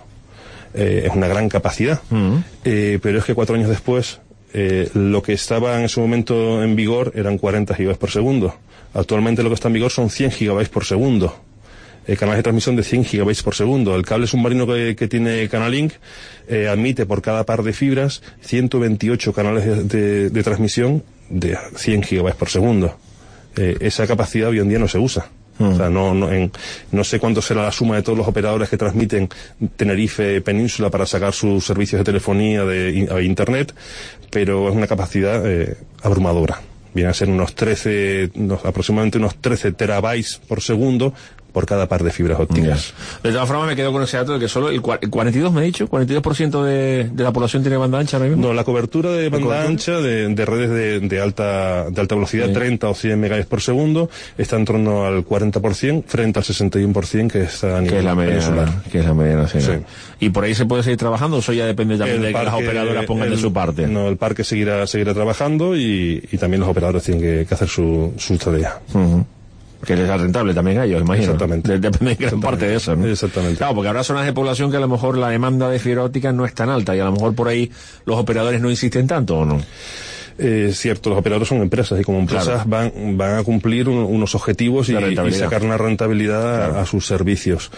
Es una gran capacidad, pero es que 4 años después lo que estaba en ese momento en vigor eran 40 gigabytes por segundo. Actualmente lo que está en vigor son 100 gigabytes por segundo. Canales de transmisión de 100 gigabytes por segundo. El cable submarino que tiene Canalink admite por cada par de fibras 128 canales de transmisión de 100 gigabytes por segundo. Esa capacidad hoy en día no se usa. O sea, no sé cuánto será la suma de todos los operadores que transmiten Tenerife Península para sacar sus servicios de telefonía a Internet, pero es una capacidad abrumadora. Viene a ser aproximadamente unos 13 terabytes por segundo por cada par de fibras ópticas. De todas formas, me quedo con ese dato de que solo el 42%, me he dicho, 42% de la población tiene banda ancha ahora mismo. No, la cobertura de banda ancha de redes de alta velocidad, 30 o 100 megabits por segundo, está en torno al 40% frente al 61% que está a nivel peninsular. Que es la media nacional. Sí. ¿Y por ahí se puede seguir trabajando o eso ya depende también de que las operadoras pongan de su parte? No, el parque seguirá trabajando y también los operadores tienen que hacer su tarea. Que les sea rentable también a ellos, imagino. Exactamente. Depende de gran parte de eso, ¿no? Exactamente. Claro, porque habrá zonas de población que a lo mejor la demanda de fibra óptica no es tan alta y a lo mejor por ahí los operadores no insisten tanto, ¿o no? Cierto, los operadores son empresas y como empresas van a cumplir unos objetivos y sacar una rentabilidad a sus servicios.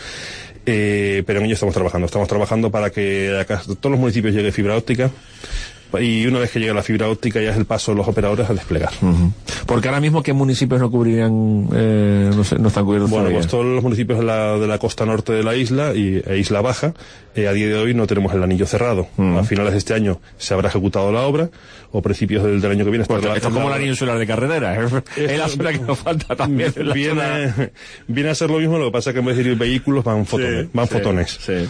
Pero en ello estamos trabajando para que a todos los municipios llegue fibra óptica. Y una vez que llega la fibra óptica ya es el paso de los operadores a desplegar. Porque ahora mismo, ¿qué municipios no cubrirían, no están cubiertos? Bueno, pues todos los municipios de la costa norte de la isla e Isla Baja, a día de hoy no tenemos el anillo cerrado. A finales de este año se habrá ejecutado la obra, o principios del año que viene. Pues esto es como el anillo insular de carretera, es la zona que nos falta también. Viene a ser lo mismo, lo que pasa es que en vez de ir vehículos van fotones. Sí.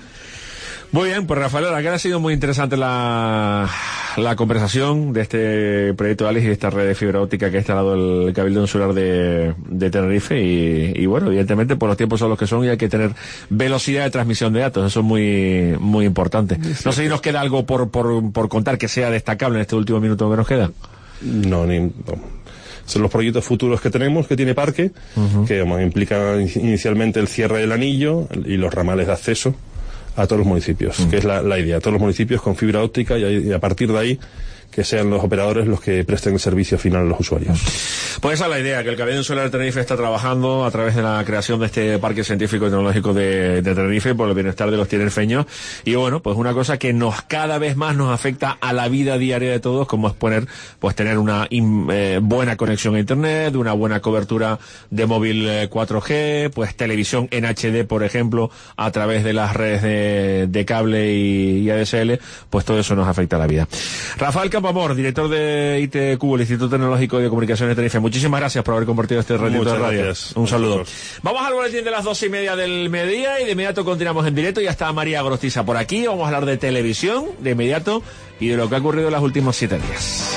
Muy bien, pues Rafael, la que ha sido muy interesante la conversación de este proyecto de Alex y de esta red de fibra óptica que ha instalado el Cabildo Insular de Tenerife y bueno, evidentemente pues los tiempos son los que son y hay que tener velocidad de transmisión de datos, eso es muy muy importante. No sé si nos queda algo por contar que sea destacable en este último minuto que nos queda. No. Son los proyectos futuros que tenemos, que tiene Parque, que implican inicialmente el cierre del anillo y los ramales de acceso a todos los municipios, que es la idea, todos los municipios con fibra óptica y a partir de ahí que sean los operadores los que presten el servicio final a los usuarios. Pues esa es la idea, que el Cabildo Insular de Tenerife está trabajando a través de la creación de este Parque Científico y Tecnológico de Tenerife por el bienestar de los tinerfeños. Y bueno, pues una cosa que cada vez más nos afecta a la vida diaria de todos, como es tener una buena conexión a Internet, una buena cobertura de móvil 4G, pues televisión en HD, por ejemplo, a través de las redes de cable y ADSL, pues todo eso nos afecta a la vida. Rafael Campoamor, director de ITQ, el Instituto Tecnológico de Comunicaciones de Tenerife, muchísimas gracias por haber compartido este ratito de radio. Gracias. Un saludo. Vamos al boletín de las 2:30 del mediodía y de inmediato continuamos en directo. Ya está María Gorostiza por aquí. Vamos a hablar de televisión de inmediato y de lo que ha ocurrido en los últimos 7 días.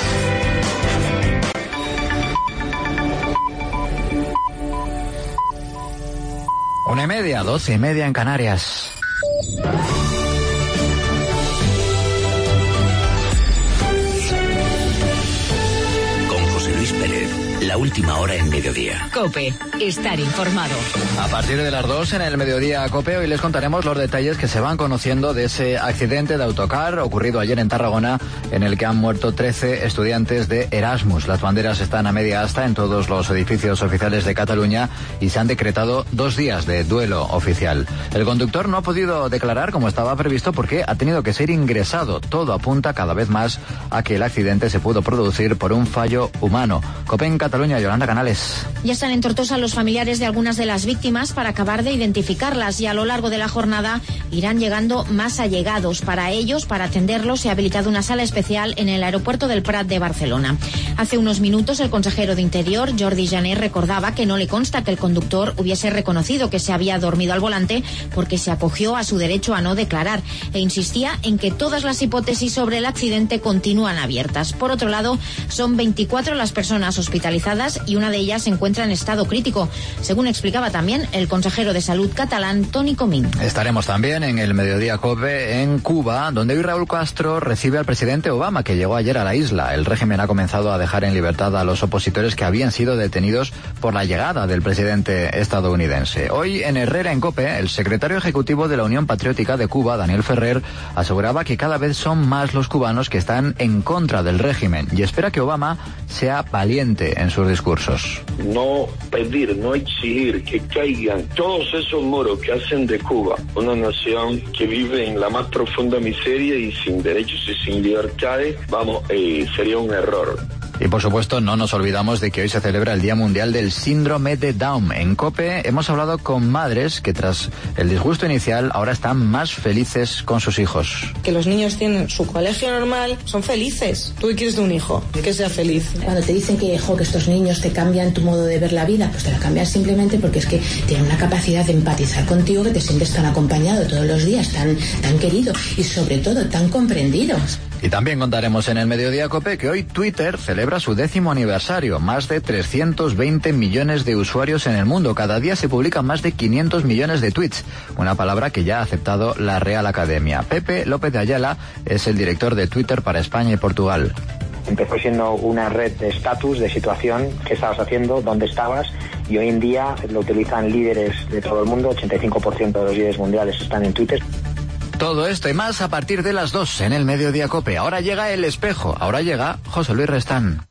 Una y media, 12:30 en Canarias. La última hora en mediodía. COPE, estar informado. A partir de las 2 en el mediodía COPE, hoy les contaremos los detalles que se van conociendo de ese accidente de autocar ocurrido ayer en Tarragona, en el que han muerto 13 estudiantes de Erasmus. Las banderas están a media asta en todos los edificios oficiales de Cataluña y se han decretado 2 días de duelo oficial. El conductor no ha podido declarar como estaba previsto porque ha tenido que ser ingresado. Todo apunta cada vez más a que el accidente se pudo producir por un fallo humano. COPE en Cataluña, Yolanda Canales. Ya están en Tortosa los familiares de algunas de las víctimas para acabar de identificarlas y a lo largo de la jornada irán llegando más allegados. Para ellos, para atenderlos, se ha habilitado una sala especial en el aeropuerto del Prat de Barcelona. Hace unos minutos el consejero de Interior, Jordi Jané, recordaba que no le consta que el conductor hubiese reconocido que se había dormido al volante porque se acogió a su derecho a no declarar e insistía en que todas las hipótesis sobre el accidente continúan abiertas. Por otro lado, son 24 las personas hospitalizadas y una de ellas se encuentra en estado crítico, según explicaba también el consejero de Salud catalán, Toni Comín. Estaremos también en el Mediodía COPE en Cuba, donde hoy Raúl Castro recibe al presidente Obama, que llegó ayer a la isla. El régimen ha comenzado a dejar en libertad a los opositores que habían sido detenidos por la llegada del presidente estadounidense. Hoy en Herrera en COPE, el secretario ejecutivo de la Unión Patriótica de Cuba, Daniel Ferrer, aseguraba que cada vez son más los cubanos que están en contra del régimen y espera que Obama sea valiente en sus discursos. No pedir, no exigir que caigan todos esos moros que hacen de Cuba una nación que vive en la más profunda miseria y sin derechos y sin libertades, sería un error. Y por supuesto no nos olvidamos de que hoy se celebra el Día Mundial del Síndrome de Down. En COPE hemos hablado con madres que tras el disgusto inicial ahora están más felices con sus hijos. Que los niños tienen su colegio normal, son felices. ¿Tú qué quieres de un hijo? Que sea feliz. Cuando te dicen que estos niños te cambian tu modo de ver la vida, pues te la cambian simplemente porque es que tienen una capacidad de empatizar contigo, que te sientes tan acompañado todos los días, tan querido y sobre todo tan comprendido. Y también contaremos en el Mediodía COPE que hoy Twitter celebra su 10º aniversario. Más de 320 millones de usuarios en el mundo. Cada día se publican más de 500 millones de tweets. Una palabra que ya ha aceptado la Real Academia. Pepe López de Ayala es el director de Twitter para España y Portugal. Empezó siendo una red de estatus, de situación, qué estabas haciendo, dónde estabas, y hoy en día lo utilizan líderes de todo el mundo. 85% de los líderes mundiales están en Twitter. Todo esto y más a partir de las 2 en el Mediodía COPE. Ahora llega El Espejo, ahora llega José Luis Restán.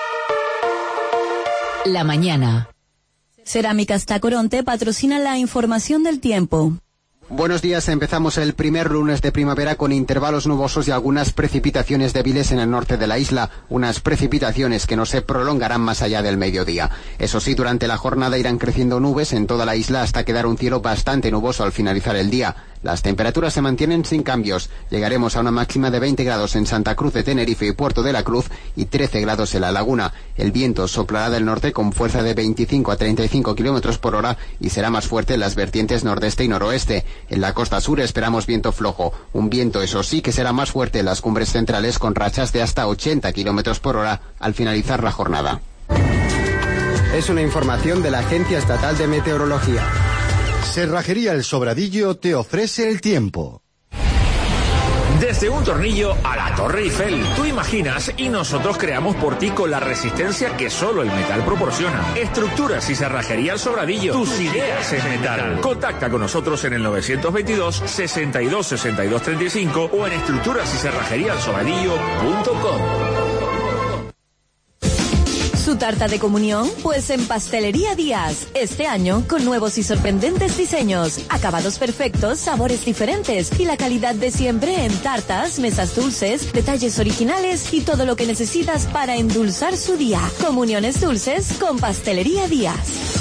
La mañana. Cerámicas Tacoronte patrocina la información del tiempo. Buenos días, empezamos el primer lunes de primavera con intervalos nubosos y algunas precipitaciones débiles en el norte de la isla, unas precipitaciones que no se prolongarán más allá del mediodía. Eso sí, durante la jornada irán creciendo nubes en toda la isla hasta quedar un cielo bastante nuboso al finalizar el día. Las temperaturas se mantienen sin cambios. Llegaremos a una máxima de 20 grados en Santa Cruz de Tenerife y Puerto de la Cruz y 13 grados en La Laguna. El viento soplará del norte con fuerza de 25 a 35 kilómetros por hora y será más fuerte en las vertientes nordeste y noroeste. En la costa sur esperamos viento flojo. Un viento, eso sí, que será más fuerte en las cumbres centrales con rachas de hasta 80 kilómetros por hora al finalizar la jornada. Es una información de la Agencia Estatal de Meteorología. Cerrajería El Sobradillo te ofrece el tiempo. Desde un tornillo a la Torre Eiffel. Tú imaginas y nosotros creamos por ti con la resistencia que solo el metal proporciona. Estructuras y cerrajería al sobradillo. Tus ideas en metal. Contacta con nosotros en el 922 62 62 35 o en estructurasycerrajeríaalsobradillo.com. ¿Su tarta de comunión? Pues en Pastelería Díaz. Este año con nuevos y sorprendentes diseños, acabados perfectos, sabores diferentes y la calidad de siempre en tartas, mesas dulces, detalles originales y todo lo que necesitas para endulzar su día. Comuniones dulces con Pastelería Díaz.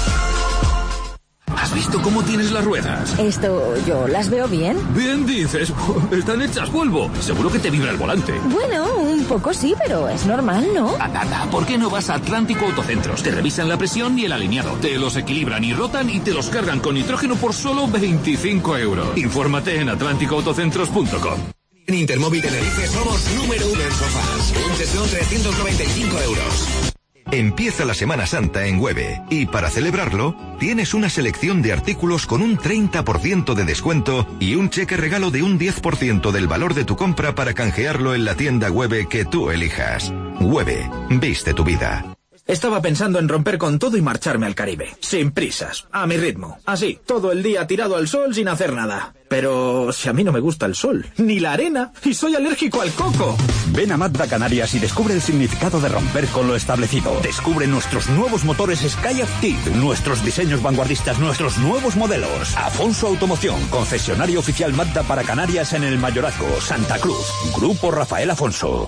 ¿Has visto cómo tienes las ruedas? Esto, ¿yo las veo bien? Bien dices, están hechas polvo. Seguro que te vibra el volante. Bueno, un poco sí, pero es normal, ¿no? Anda, ¿por qué no vas a Atlántico Autocentros? Te revisan la presión y el alineado. Te los equilibran y rotan y te los cargan con nitrógeno por solo 25 €. Infórmate en atlánticoautocentros.com. En Intermóvil Tenerife somos número 1 en sofás. Un sesión 395 €. Empieza la Semana Santa en Hueve y para celebrarlo tienes una selección de artículos con un 30% de descuento y un cheque regalo de un 10% del valor de tu compra para canjearlo en la tienda Hueve que tú elijas. Hueve, viste tu vida. Estaba pensando en romper con todo y marcharme al Caribe, sin prisas, a mi ritmo, así, todo el día tirado al sol sin hacer nada. Pero si a mí no me gusta el sol, ni la arena, y soy alérgico al coco. Ven a Mazda Canarias y descubre el significado de romper con lo establecido. Descubre nuestros nuevos motores Sky Active, nuestros diseños vanguardistas, nuestros nuevos modelos. Afonso Automoción, concesionario oficial Mazda para Canarias en el Mayorazgo, Santa Cruz. Grupo Rafael Afonso.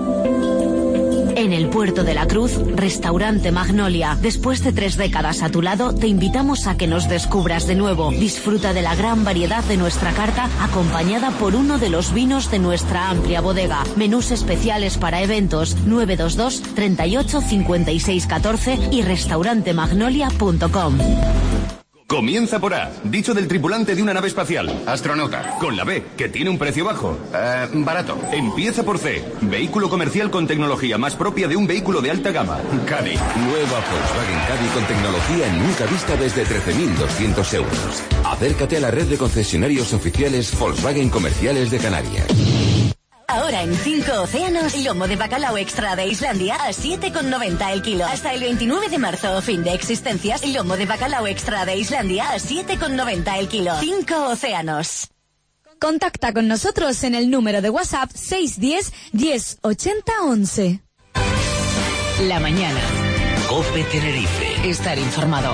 En el Puerto de la Cruz, Restaurante Magnolia. Después de 3 décadas a tu lado, te invitamos a que nos descubras de nuevo. Disfruta de la gran variedad de nuestra carta, acompañada por uno de los vinos de nuestra amplia bodega. Menús especiales para eventos 922 38 56 14 y restaurantemagnolia.com. Comienza por A, dicho del tripulante de una nave espacial, astronauta. Con la B, que tiene un precio bajo, barato. Empieza por C, vehículo comercial con tecnología más propia de un vehículo de alta gama, Caddy. Nueva Volkswagen Caddy con tecnología nunca vista desde 13.200 €. Acércate a la red de concesionarios oficiales Volkswagen comerciales de Canarias. Ahora en 5 Océanos, lomo de bacalao extra de Islandia a 7,90 el kilo. Hasta el 29 de marzo, fin de existencias, lomo de bacalao extra de Islandia a 7,90 el kilo. 5 Océanos. Contacta con nosotros en el número de WhatsApp 610 10 80 11. La mañana. COPE Tenerife. Estar informado.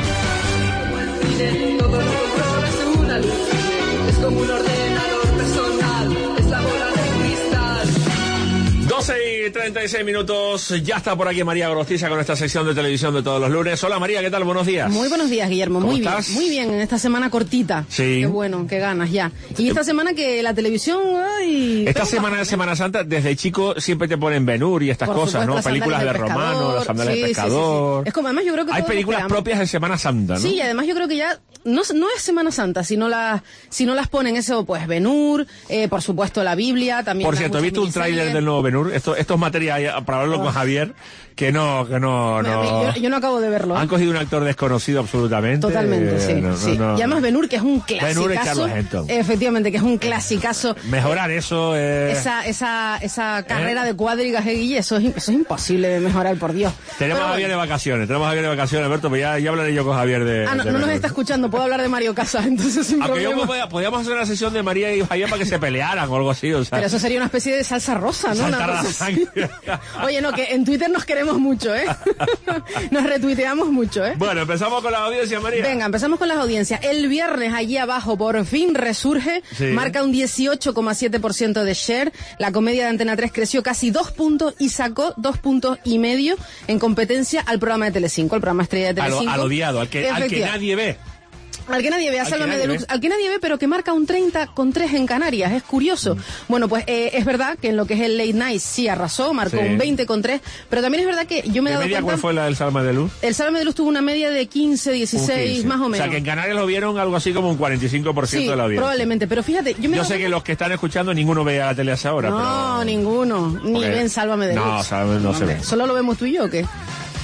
Es como un ordenador personal, es la bola de cristal. 12 y 36 minutos, ya está por aquí María Gorostiza con esta sección de televisión de todos los lunes. Hola María, ¿qué tal? Buenos días. Muy buenos días, Guillermo. ¿Cómo Muy estás? bien, muy bien, en esta semana cortita. Sí. Qué bueno, qué ganas ya. Y esta semana que la televisión... Ay, Esta semana de Semana Santa, desde chico siempre te ponen Ben-Hur y estas por cosas, supuesto, ¿no? las Películas de sandalias del Romano, pescador. las sandalias Sí, del sí, sí, pescador. sí. Es como además yo creo que Hay todos películas esperamos. propias de Semana Santa, ¿no? Sí, y además yo creo que ya no es Semana Santa, si no las ponen eso, pues Ben-Hur, por supuesto la Biblia, también. Por cierto, he visto un tráiler del nuevo Ben-Hur. Esto es materia para hablarlo con Javier, que no. Yo no acabo de verlo. Han cogido un actor desconocido absolutamente. Totalmente, sí. No. Y además Ben-Hur, que es un clasicazo. Ben-Hur y Charles Heston. Efectivamente, que es un clasicazo. Mejorar eso Esa carrera de cuadrigas, Guille, eso es imposible de mejorar, por Dios. Tenemos a Javier de vacaciones, Alberto, pero ya hablaré yo con Javier de... no Ben-Hur. nos está escuchando, puedo hablar de Mario Casas, entonces sin Aunque problema. podíamos hacer una sesión de María y Javier para que se pelearan o algo así, o sea... Pero eso sería una especie de salsa rosa, ¿no? Saltar Una la cosa así. sangre. Oye, no, que en Twitter nos queremos mucho, ¿eh? Nos retuiteamos mucho, ¿eh? Bueno, empezamos con la audiencia, María. Venga, empezamos con las audiencias. El viernes allí abajo por fin resurge, Sí. marca un 18,7% de share. La comedia de Antena 3 creció casi 2 puntos y sacó 2,5 puntos en competencia al programa de Telecinco, al programa estrella de Telecinco. Al odiado, al que nadie ve. Al que nadie ve, a Al que Sálvame nadie Deluxe, ve. al que nadie ve, pero que marca un 30,3 en Canarias, es curioso. Bueno, pues es verdad que en lo que es el Late Night sí arrasó, marcó Sí. un 20,3, pero también es verdad que yo me he ¿De dado media cuenta... cuál fue la del Sálvame Deluxe? El Sálvame Deluxe tuvo una media de 15, 16, 15. más o menos. O sea, que en Canarias lo vieron algo así como un 45% Sí, de la audiencia. probablemente, pero fíjate, yo me he Yo dado sé que los que están escuchando, ninguno ve a la tele a esa hora, No, ninguno, ni Porque- ven Sálvame Deluxe. No, Sálvame no se Hombre, ve. ¿solo lo vemos tú y yo o qué?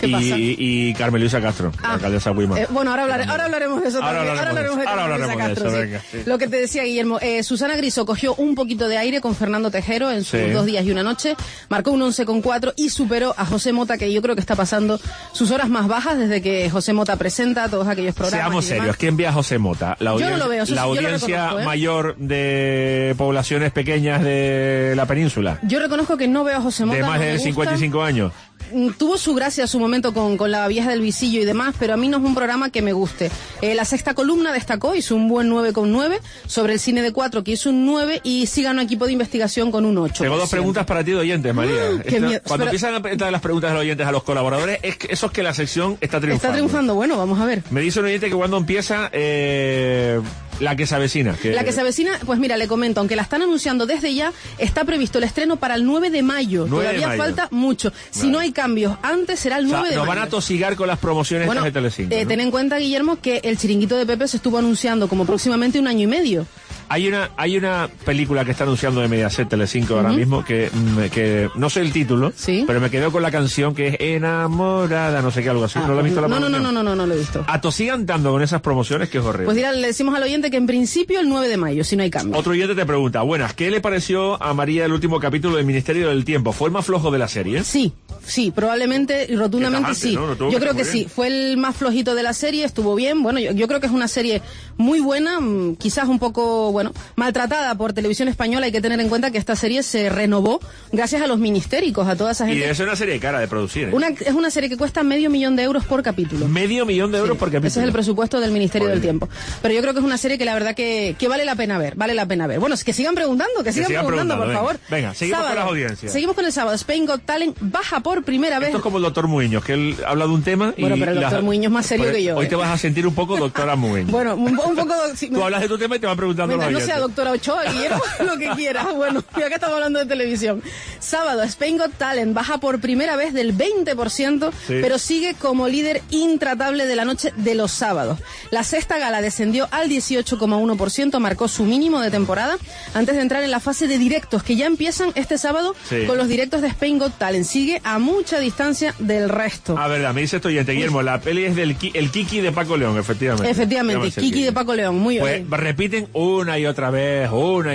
¿Qué pasa? Y Carmelisa Castro, la alcaldesa Guima. Bueno, ahora hablaremos de eso también. Ahora hablaremos de Carmelisa Castro. Sí. Venga, sí. Lo que te decía, Guillermo, Susana Griso cogió un poquito de aire con Fernando Tejero en sus 2 días y una noche, marcó un 11,4 y superó a José Mota, que yo creo que está pasando sus horas más bajas desde que José Mota presenta todos aquellos programas. Seamos serios, ¿quién ve a José Mota? Yo no lo veo, la audiencia mayor de poblaciones pequeñas de la península. Yo reconozco que no veo a José Mota. De más de 55 años. Tuvo su gracia su momento con la vieja del visillo y demás, pero a mí no es un programa que me guste. La Sexta Columna destacó, hizo un buen 9,9, sobre el cine de 4 que hizo un 9 y sí ganó equipo de investigación con un 8. Tengo 2 preguntas para ti de oyentes, María. Cuando empiezan a entrar las preguntas de los oyentes a los colaboradores, eso es que la sección está triunfando. Está triunfando, bueno, vamos a ver. Me dice un oyente que cuando empieza la que se avecina. La que se avecina, pues mira, le comento, aunque la están anunciando desde ya, está previsto el estreno para el 9 de mayo. Todavía falta mucho. Si no hay cambios antes, será el 9 de mayo. Nos van a tosigar con las promociones de Telecinco. Ten en cuenta, Guillermo, que el Chiringuito de Pepe se estuvo anunciando como próximamente 1 año y medio. Hay una película que está anunciando de Mediaset Telecinco ahora mismo que no sé el título, pero me quedo con la canción que es Enamorada, no sé qué, algo así. ¿No lo has visto la promoción? No lo he visto. Atosigan tanto con esas promociones que es horrible. Pues le decimos al oyente que en principio el 9 de mayo, si no hay cambio. Otro oyente te pregunta, buenas, ¿qué le pareció a María el último capítulo del Ministerio del Tiempo? ¿Fue el más flojo de la serie? Sí, probablemente y rotundamente sí. Yo creo que sí, fue el más flojito de la serie, estuvo bien. Bueno, yo creo que es una serie muy buena, quizás un poco, maltratada por Televisión Española. Hay que tener en cuenta que esta serie se renovó gracias a los ministéricos, a toda esa gente. Y es una serie cara de producir. Es una serie que cuesta €500,000 por capítulo. €500,000 por capítulo. Ese es el presupuesto del Ministerio del Tiempo. Pero yo creo que es una serie que la verdad que vale la pena ver, Bueno, que sigan preguntando, por favor. Venga, seguimos con las audiencias. Seguimos con el sábado. Spain Got Talent baja por primera vez. Esto es como el doctor Muiños, que él habla de un tema y... Bueno, pero el doctor Muiños es más serio que yo. Hoy te vas a sentir un poco doctora Muiños. Bueno, un poco... Tú hablas de tu tema y te van preguntando los oyentes. No sea doctora Ochoa, Guillermo, lo que quieras. Bueno, ya que estamos hablando de televisión. Sábado, Spain Got Talent baja por primera vez del 20%, pero sigue como líder intratable de la noche de los sábados. La sexta gala descendió al 18,1%, marcó su mínimo de temporada, antes de entrar en la fase de directos, que ya empiezan este sábado con los directos de Spain Got Talent. Sigue a mucha distancia del resto. A verdad, me dice esto oyente, Guillermo, la peli es del el Kiki de Paco León, efectivamente. Efectivamente, Kiki de Paco León, muy bien. Pues repiten una y otra vez.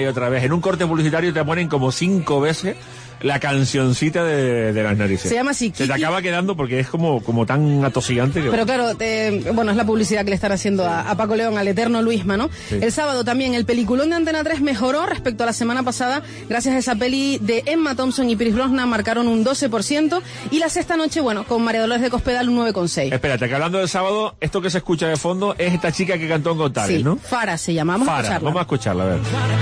En un corte publicitario te ponen como 5 veces la cancioncita de las narices. Se llama así. Se te acaba quedando porque es como tan atosigante que... Pero claro, es la publicidad que le están haciendo a Paco León, al eterno Luisma, ¿no? Sí. El sábado también el peliculón de Antena 3 mejoró respecto a la semana pasada, gracias a esa peli de Emma Thompson y Pierce Brosnan, marcaron un 12%, y la sexta noche, con María Dolores de Cospedal un 9,6. Espérate, que hablando del sábado, esto que se escucha de fondo es esta chica que cantó en Got Talent, ¿no? Farah se llama, vamos a escucharla, a ver.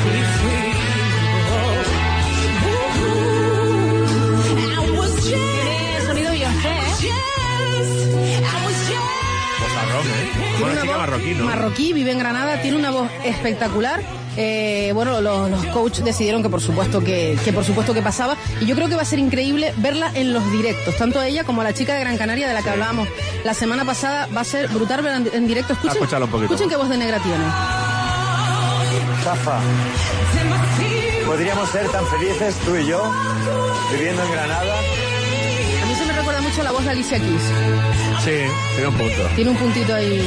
Marroquí, vive en Granada, tiene una voz espectacular. Los coaches decidieron que por supuesto que pasaba, y yo creo que va a ser increíble verla en los directos, tanto a ella como a la chica de Gran Canaria de la que hablábamos la semana pasada. Va a ser brutal verla en directo. Escuchen qué voz de negra tiene. Zafa, podríamos ser tan felices tú y yo viviendo en Granada. A mí se me recuerda mucho la voz de Alicia Keys. Sí, tiene un punto. Tiene un puntito ahí.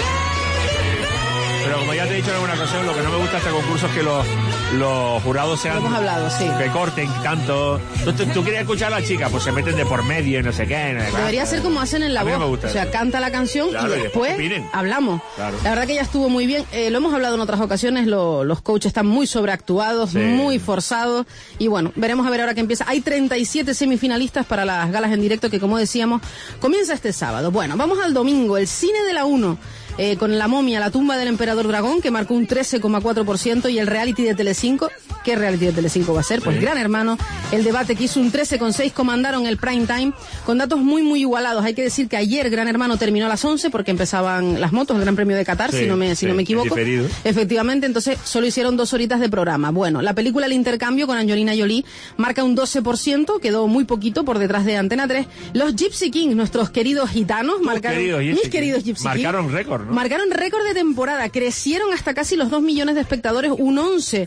Pero como ya te he dicho en alguna ocasión, lo que no me gusta de este concurso es que los jurados sean... Lo hemos hablado, sí. Que corten tanto. Tú querías escuchar a la chica, pues se meten de por medio y no sé qué. Debería ser como hacen en La Voz. Me gusta eso. Canta la canción y después hablamos. Claro. La verdad que ella estuvo muy bien. Lo hemos hablado en otras ocasiones, los coaches están muy sobreactuados, muy forzados. Y veremos a ver ahora que empieza. Hay 37 semifinalistas para las galas en directo que, como decíamos, comienza este sábado. Vamos al domingo. El cine de la 1. Con La momia, la tumba del emperador dragón, que marcó un 13,4%, y el reality de Telecinco. ¿Qué reality de Telecinco va a ser? Pues Gran Hermano, el debate, que hizo un 13,6%, comandaron el prime time, con datos muy, muy igualados. Hay que decir que ayer Gran Hermano terminó a las 11, porque empezaban las motos, el Gran Premio de Qatar, si no me equivoco. Diferido. Efectivamente, entonces solo hicieron 2 horitas de programa. La película El Intercambio, con Angelina Jolie, marca un 12%, quedó muy poquito por detrás de Antena 3. Los Gypsy Kings, nuestros queridos gitanos, mis queridos Gypsy Kings, marcaron récord, ¿no? Marcaron récord de temporada, crecieron hasta casi los 2 millones de espectadores, un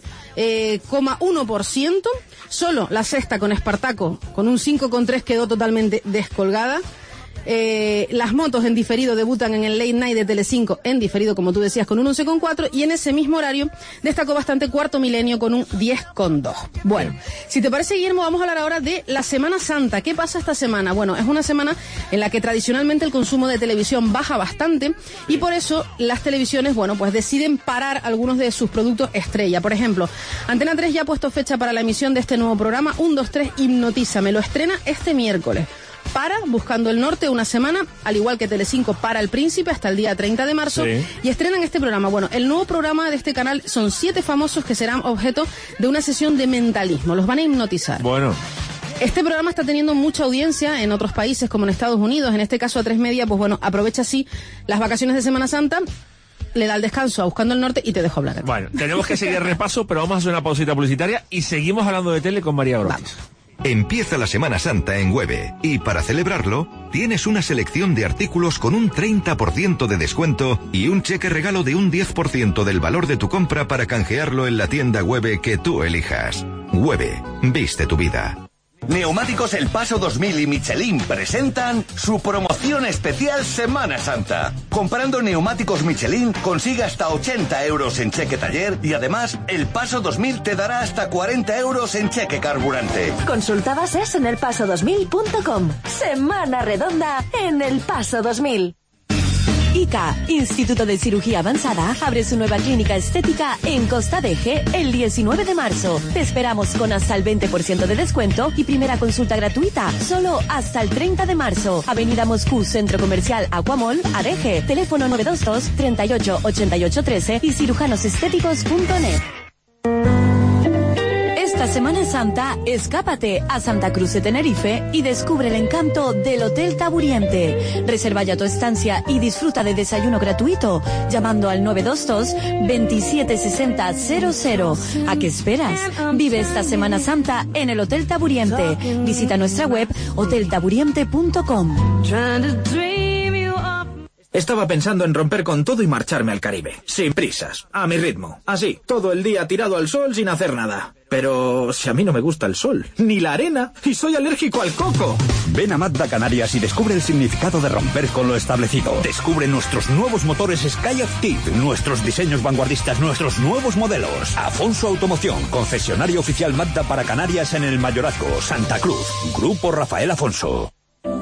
11,1%. Solo la sexta, con Espartaco, con un 5,3%, quedó totalmente descolgada. Las motos en diferido debutan en el Late Night de Telecinco, en diferido, como tú decías, con un 11,4, y en ese mismo horario destacó bastante Cuarto Milenio con un 10,2. Bueno, si te parece, Guillermo, vamos a hablar ahora de la Semana Santa. ¿Qué pasa esta semana? Bueno, es una semana en la que tradicionalmente el consumo de televisión baja bastante, y por eso las televisiones, bueno, pues deciden parar algunos de sus productos estrella. Por ejemplo, Antena 3 ya ha puesto fecha para la emisión de este nuevo programa, 1, 2, 3, Hipnotízame. Lo estrena este miércoles. Para Buscando el Norte una semana, al igual que Telecinco para El Príncipe hasta el día 30 de marzo, y estrenan este programa. Bueno, el nuevo programa de este canal son 7 famosos que serán objeto de una sesión de mentalismo. Los van a hipnotizar. Bueno. Este programa está teniendo mucha audiencia en otros países como en Estados Unidos. En este caso, A3 Media, pues bueno, aprovecha así las vacaciones de Semana Santa, le da el descanso a Buscando el Norte y te dejo hablar. Bueno, tenemos que seguir el repaso, pero vamos a hacer una pausita publicitaria y seguimos hablando de tele con María Brotis. Empieza la Semana Santa en Webe y para celebrarlo tienes una selección de artículos con un 30% de descuento y un cheque regalo de un 10% del valor de tu compra para canjearlo en la tienda Webe que tú elijas. Webe, viste tu vida. Neumáticos El Paso 2000 y Michelin presentan su promoción especial Semana Santa. Comprando neumáticos Michelin consigue hasta 80 euros en cheque taller y además El Paso 2000 te dará hasta 40 euros en cheque carburante. Consulta bases en elpaso2000.com. Semana redonda en El Paso 2000. ICA, Instituto de Cirugía Avanzada, abre su nueva clínica estética en Costa de Eje el 19 de marzo. Te esperamos con hasta el 20% de descuento y primera consulta gratuita, solo hasta el 30 de marzo. Avenida Moscú, Centro Comercial Aquamol, Adeje. Teléfono 922 38 88 13 y cirujanosestéticos.net. Esta Semana Santa, escápate a Santa Cruz de Tenerife y descubre el encanto del Hotel Taburiente. Reserva ya tu estancia y disfruta de desayuno gratuito llamando al 922 276000. ¿A qué esperas? Vive esta Semana Santa en el Hotel Taburiente. Visita nuestra web hoteltaburiente.com. Estaba pensando en romper con todo y marcharme al Caribe. Sin prisas, a mi ritmo. Así, todo el día tirado al sol sin hacer nada. Pero si a mí no me gusta el sol, ni la arena, y soy alérgico al coco. Ven a Mazda Canarias y descubre el significado de romper con lo establecido. Descubre nuestros nuevos motores Skyactiv, nuestros diseños vanguardistas, nuestros nuevos modelos. Afonso Automoción, concesionario oficial Mazda para Canarias en el Mayorazgo, Santa Cruz. Grupo Rafael Afonso.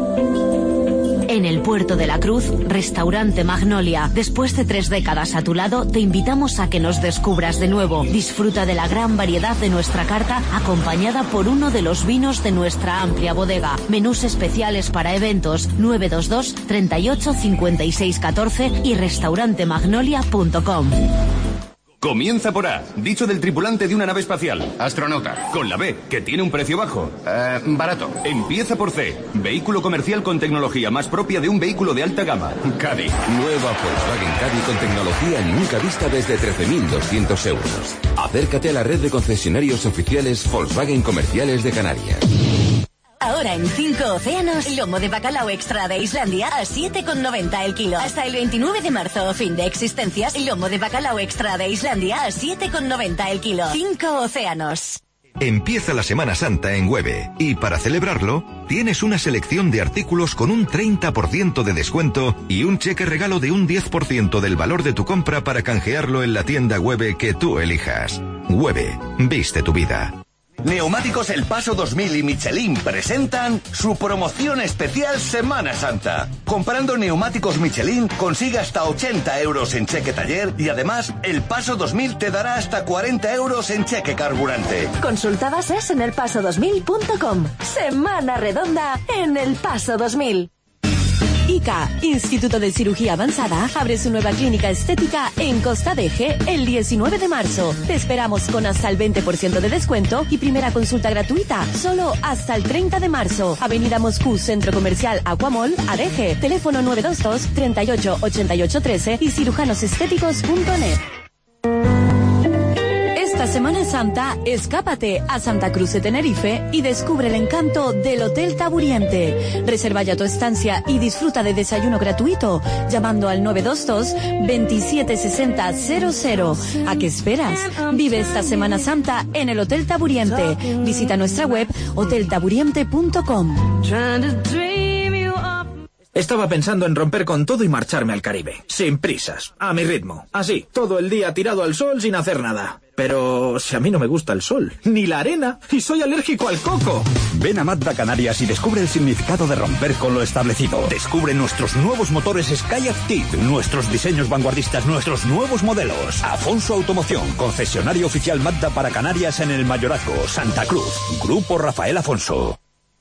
En el Puerto de la Cruz, Restaurante Magnolia. Después de 3 décadas a tu lado, te invitamos a que nos descubras de nuevo. Disfruta de la gran variedad de nuestra carta, acompañada por uno de los vinos de nuestra amplia bodega. Menús especiales para eventos, 922 38 56 14 y restaurantemagnolia.com. Comienza por A, dicho del tripulante de una nave espacial. Astronauta. Con la B, que tiene un precio bajo. Barato. Empieza por C, vehículo comercial con tecnología más propia de un vehículo de alta gama. Caddy. Nueva Volkswagen Caddy con tecnología nunca vista desde 13.200 euros. Acércate a la red de concesionarios oficiales Volkswagen Comerciales de Canarias. Ahora en 5 Océanos, lomo de bacalao extra de Islandia a 7,90 el kilo. Hasta el 29 de marzo, fin de existencias, lomo de bacalao extra de Islandia a 7,90 el kilo. 5 Océanos. Empieza la Semana Santa en Webe y para celebrarlo tienes una selección de artículos con un 30% de descuento y un cheque regalo de un 10% del valor de tu compra para canjearlo en la tienda Webe que tú elijas. Webe, viste tu vida. Neumáticos El Paso 2000 y Michelin presentan su promoción especial Semana Santa. Comprando neumáticos Michelin consigue hasta 80 euros en cheque taller y además El Paso 2000 te dará hasta 40 euros en cheque carburante. Consulta bases en elpaso2000.com. Semana redonda en El Paso 2000. ICA, Instituto de Cirugía Avanzada, abre su nueva clínica estética en Costa de Eje el 19 de marzo. Te esperamos con hasta el 20% de descuento y primera consulta gratuita, solo hasta el 30 de marzo. Avenida Moscú, Centro Comercial Aquamol, Adeje. Teléfono 922 38 88 13 y cirujanosestéticos.net. Esta Semana Santa, escápate a Santa Cruz de Tenerife y descubre el encanto del Hotel Taburiente. Reserva ya tu estancia y disfruta de desayuno gratuito llamando al 922 276000. ¿A qué esperas? Vive esta Semana Santa en el Hotel Taburiente. Visita nuestra web hoteltaburiente.com. Estaba pensando en romper con todo y marcharme al Caribe. Sin prisas, a mi ritmo. Así, todo el día tirado al sol sin hacer nada. Pero si a mí no me gusta el sol, ni la arena, y soy alérgico al coco. Ven a Mazda Canarias y descubre el significado de romper con lo establecido. Descubre nuestros nuevos motores Skyactiv, nuestros diseños vanguardistas, nuestros nuevos modelos. Afonso Automoción, concesionario oficial Mazda para Canarias en el Mayorazgo, Santa Cruz. Grupo Rafael Afonso.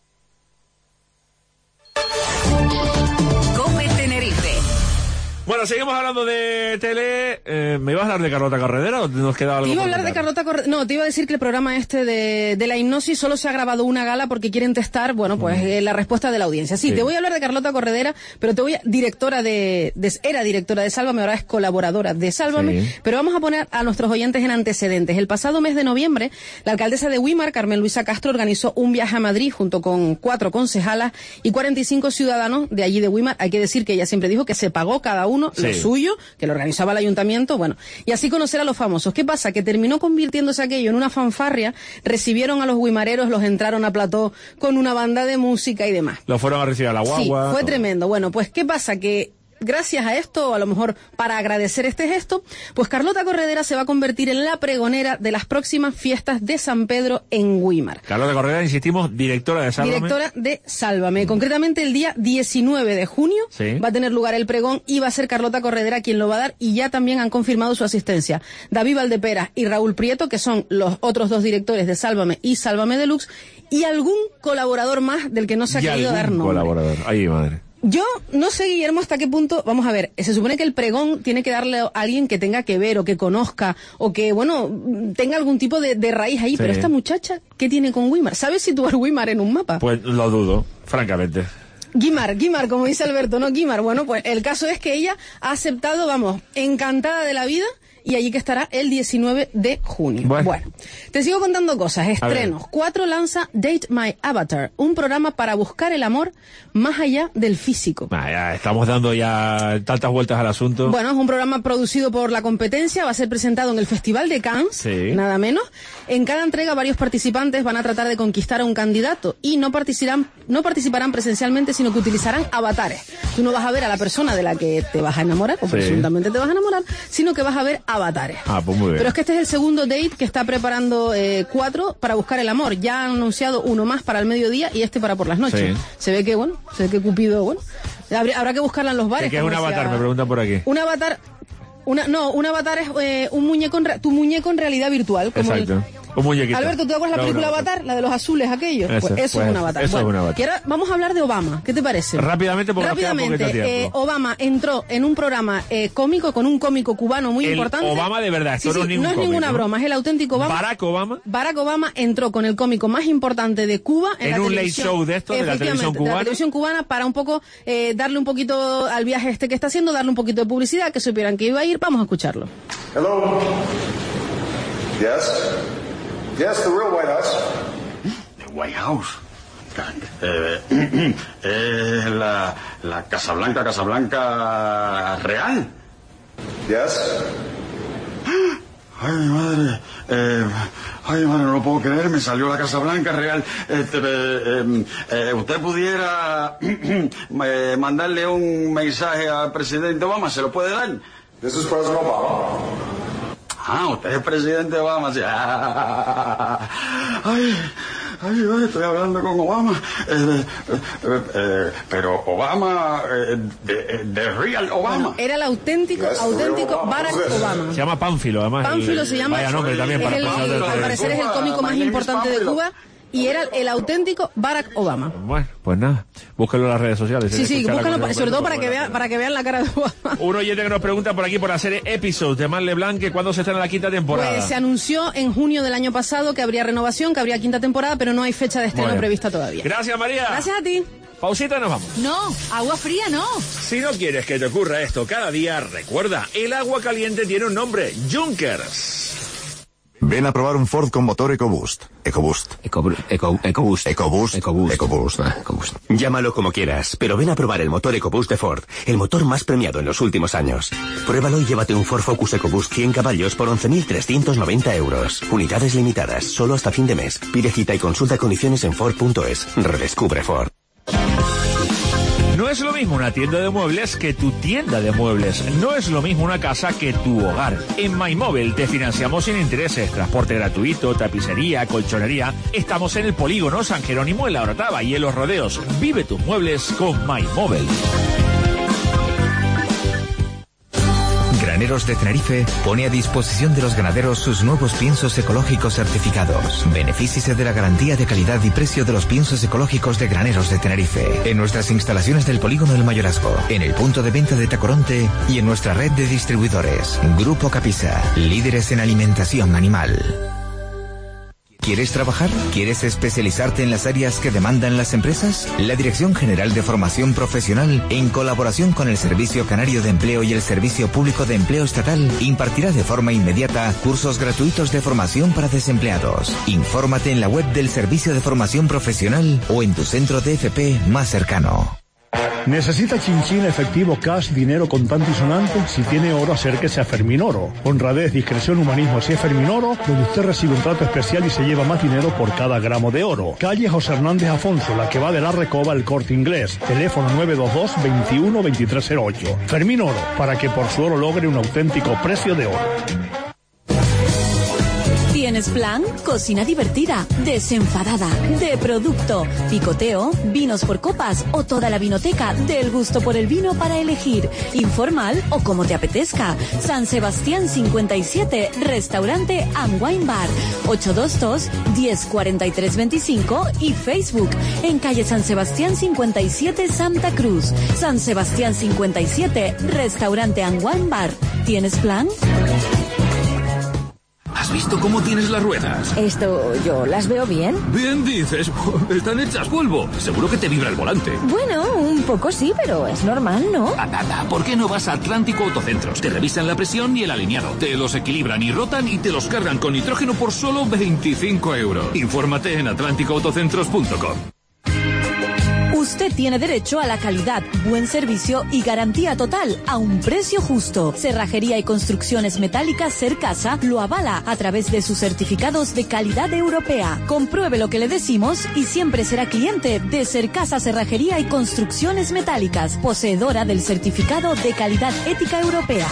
Bueno, seguimos hablando de tele. ¿Me ibas a hablar de Carlota Corredera o nos queda algo? Te iba a hablar de Carlota Corredera. No, te iba a decir que el programa este de la hipnosis solo se ha grabado una gala porque quieren testar, bueno, pues la respuesta de la audiencia. Sí, te voy a hablar de Carlota Corredera, pero era directora de Sálvame, ahora es colaboradora de Sálvame. Pero vamos a poner a nuestros oyentes en antecedentes. El pasado mes de noviembre, la alcaldesa de Güímar, Carmen Luisa Castro, organizó un viaje a Madrid junto con 4 concejalas y 45 ciudadanos de allí de Güímar. Hay que decir que ella siempre dijo que se pagó cada uno lo suyo, que lo organizaba el ayuntamiento, bueno, y así conocer a los famosos. ¿Qué pasa? Que terminó convirtiéndose aquello en una fanfarria, recibieron a los guimareros, los entraron a plató con una banda de música y demás. Los fueron a recibir a la guagua. Sí, fue tremendo. Bueno, pues ¿qué pasa? Que gracias a esto, o a lo mejor para agradecer este gesto, pues Carlota Corredera se va a convertir en la pregonera de las próximas fiestas de San Pedro en Güímar. Carlota Corredera, insistimos, directora de Sálvame. Directora de Sálvame. Concretamente el día 19 de junio va a tener lugar el pregón y va a ser Carlota Corredera quien lo va a dar, y ya también han confirmado su asistencia David Valdeperas y Raúl Prieto, que son los otros 2 directores de Sálvame y Sálvame Deluxe, y algún colaborador más del que no se ha querido dar nombre. Colaborador. Ay, madre. Yo no sé, Guillermo, hasta qué punto, vamos a ver, se supone que el pregón tiene que darle a alguien que tenga que ver o que conozca o que, bueno, tenga algún tipo de raíz ahí, pero esta muchacha, ¿qué tiene con Güímar? ¿Sabes situar Güímar en un mapa? Pues lo dudo, francamente. Guímar, como dice Alberto, no Guímar. Bueno, pues el caso es que ella ha aceptado, vamos, encantada de la vida, y allí que estará el 19 de junio. Bueno, te sigo contando cosas, estrenos. 4 lanza Date My Avatar, un programa para buscar el amor más allá del físico. Ya estamos dando ya tantas vueltas al asunto. Bueno, es un programa producido por La Competencia, va a ser presentado en el Festival de Cannes, nada menos. En cada entrega varios participantes van a tratar de conquistar a un candidato y no participarán presencialmente, sino que utilizarán avatares. Tú no vas a ver a la persona de la que te vas a enamorar, o presuntamente te vas a enamorar, sino que vas a ver avatares. Pues muy bien. Pero es que este es el segundo date que está preparando 4 para buscar el amor. Ya han anunciado uno más para el mediodía y este para por las noches. Se ve que Cupido, habrá que buscarla en los bares. ¿Qué es un avatar? Me preguntan por aquí. Un avatar... un avatar es un muñeco, tu muñeco en realidad virtual. Como exacto. Un muñequito. Alberto, ¿tú te acuerdas la película Avatar? La de los azules, aquellos. Eso es un avatar. Eso es un avatar. Y ahora vamos a hablar de Obama. ¿Qué te parece? Rápidamente, porque nos queda poquito tiempo. Obama entró en un programa cómico con un cómico cubano muy importante. Obama de verdad, esto no es ninguna cómico, broma, es el auténtico Obama. Barack Obama entró con el cómico más importante de Cuba en un la late show de esto, de la televisión cubana. De la televisión cubana, para un poco darle un poquito al viaje este que está haciendo, darle un poquito de publicidad, que supieran que iba a ir. Vamos a escucharlo. Hello. Yes. Yes, the real White House. The White House. La Casablanca real. Yes. Ay, mi madre. No lo puedo creer, me salió la Casablanca real. ¿Usted pudiera mandarle un mensaje al presidente Obama? ¿Se lo puede dar? This is President Obama. Usted es presidente Obama. Sí. Estoy hablando con Obama. Pero Obama, de real Obama. Bueno, era el auténtico Barack Obama. Se llama Pánfilo, además. Pánfilo se llama. Vaya nombre también para al parecer es el cómico más importante de Cuba. Y era el auténtico Barack Obama. Bueno, pues nada, búsquenlo en las redes sociales. Sí, búsquenlo, sobre todo para que vean la cara de Obama. Un oyente que nos pregunta por aquí por la serie Episodes de Matt LeBlanc, que cuándo se estrena la 5ª temporada. Pues se anunció en junio del año pasado que habría renovación, que habría 5ª temporada, pero no hay fecha de estreno prevista todavía. Gracias, María. Gracias a ti. Pausita y nos vamos. No, agua fría no. Si no quieres que te ocurra esto cada día, recuerda, el agua caliente tiene un nombre, Junkers. Ven a probar un Ford con motor EcoBoost. Llámalo como quieras, pero ven a probar el motor EcoBoost de Ford, el motor más premiado en los últimos años. Pruébalo y llévate un Ford Focus EcoBoost 100 caballos por 11.390 euros. Unidades limitadas, solo hasta fin de mes. Pide cita y consulta condiciones en Ford.es. Redescubre Ford. No es lo mismo una tienda de muebles que tu tienda de muebles. No es lo mismo una casa que tu hogar. En MyMóvil te financiamos sin intereses, transporte gratuito, tapicería, colchonería. Estamos en el Polígono San Jerónimo en La Orotava y en Los Rodeos. Vive tus muebles con MyMóvil. Graneros de Tenerife pone a disposición de los ganaderos sus nuevos piensos ecológicos certificados. Benefíciese de la garantía de calidad y precio de los piensos ecológicos de Graneros de Tenerife. En nuestras instalaciones del Polígono del Mayorazgo, en el punto de venta de Tacoronte y en nuestra red de distribuidores. Grupo Capisa, líderes en alimentación animal. ¿Quieres trabajar? ¿Quieres especializarte en las áreas que demandan las empresas? La Dirección General de Formación Profesional, en colaboración con el Servicio Canario de Empleo y el Servicio Público de Empleo Estatal, impartirá de forma inmediata cursos gratuitos de formación para desempleados. Infórmate en la web del Servicio de Formación Profesional o en tu centro de FP más cercano. ¿Necesita chinchín, efectivo, cash, dinero contante y sonante? Si tiene oro, acérquese a Fermín Oro. Honradez, discreción, humanismo, así es Fermín Oro, donde usted recibe un trato especial y se lleva más dinero por cada gramo de oro. Calle José Hernández Afonso, la que va de la Recoba al Corte Inglés. Teléfono 922-21-2308. Fermín Oro, para que por su oro logre un auténtico precio de oro. ¿Tienes plan? Cocina divertida, desenfadada, de producto, picoteo, vinos por copas o toda la vinoteca del gusto por el vino para elegir, informal o como te apetezca. San Sebastián 57, Restaurante and Wine Bar, 822-104325 y Facebook en calle San Sebastián 57, Santa Cruz. San Sebastián 57, Restaurante and Wine Bar. ¿Tienes plan? ¿Has visto cómo tienes las ruedas? Esto, yo las veo bien. Bien dices, están hechas polvo. Seguro que te vibra el volante. Bueno, un poco sí, pero es normal, ¿no? Anda, ¿por qué no vas a Atlántico Autocentros? Te revisan la presión y el alineado. Te los equilibran y rotan y te los cargan con nitrógeno por solo 25 euros. Infórmate en atlánticoautocentros.com. Usted tiene derecho a la calidad, buen servicio y garantía total a un precio justo. Cerrajería y Construcciones Metálicas Cercasa lo avala a través de sus certificados de calidad europea. Compruebe lo que le decimos y siempre será cliente de Cercasa Cerrajería y Construcciones Metálicas, poseedora del certificado de calidad ética europea.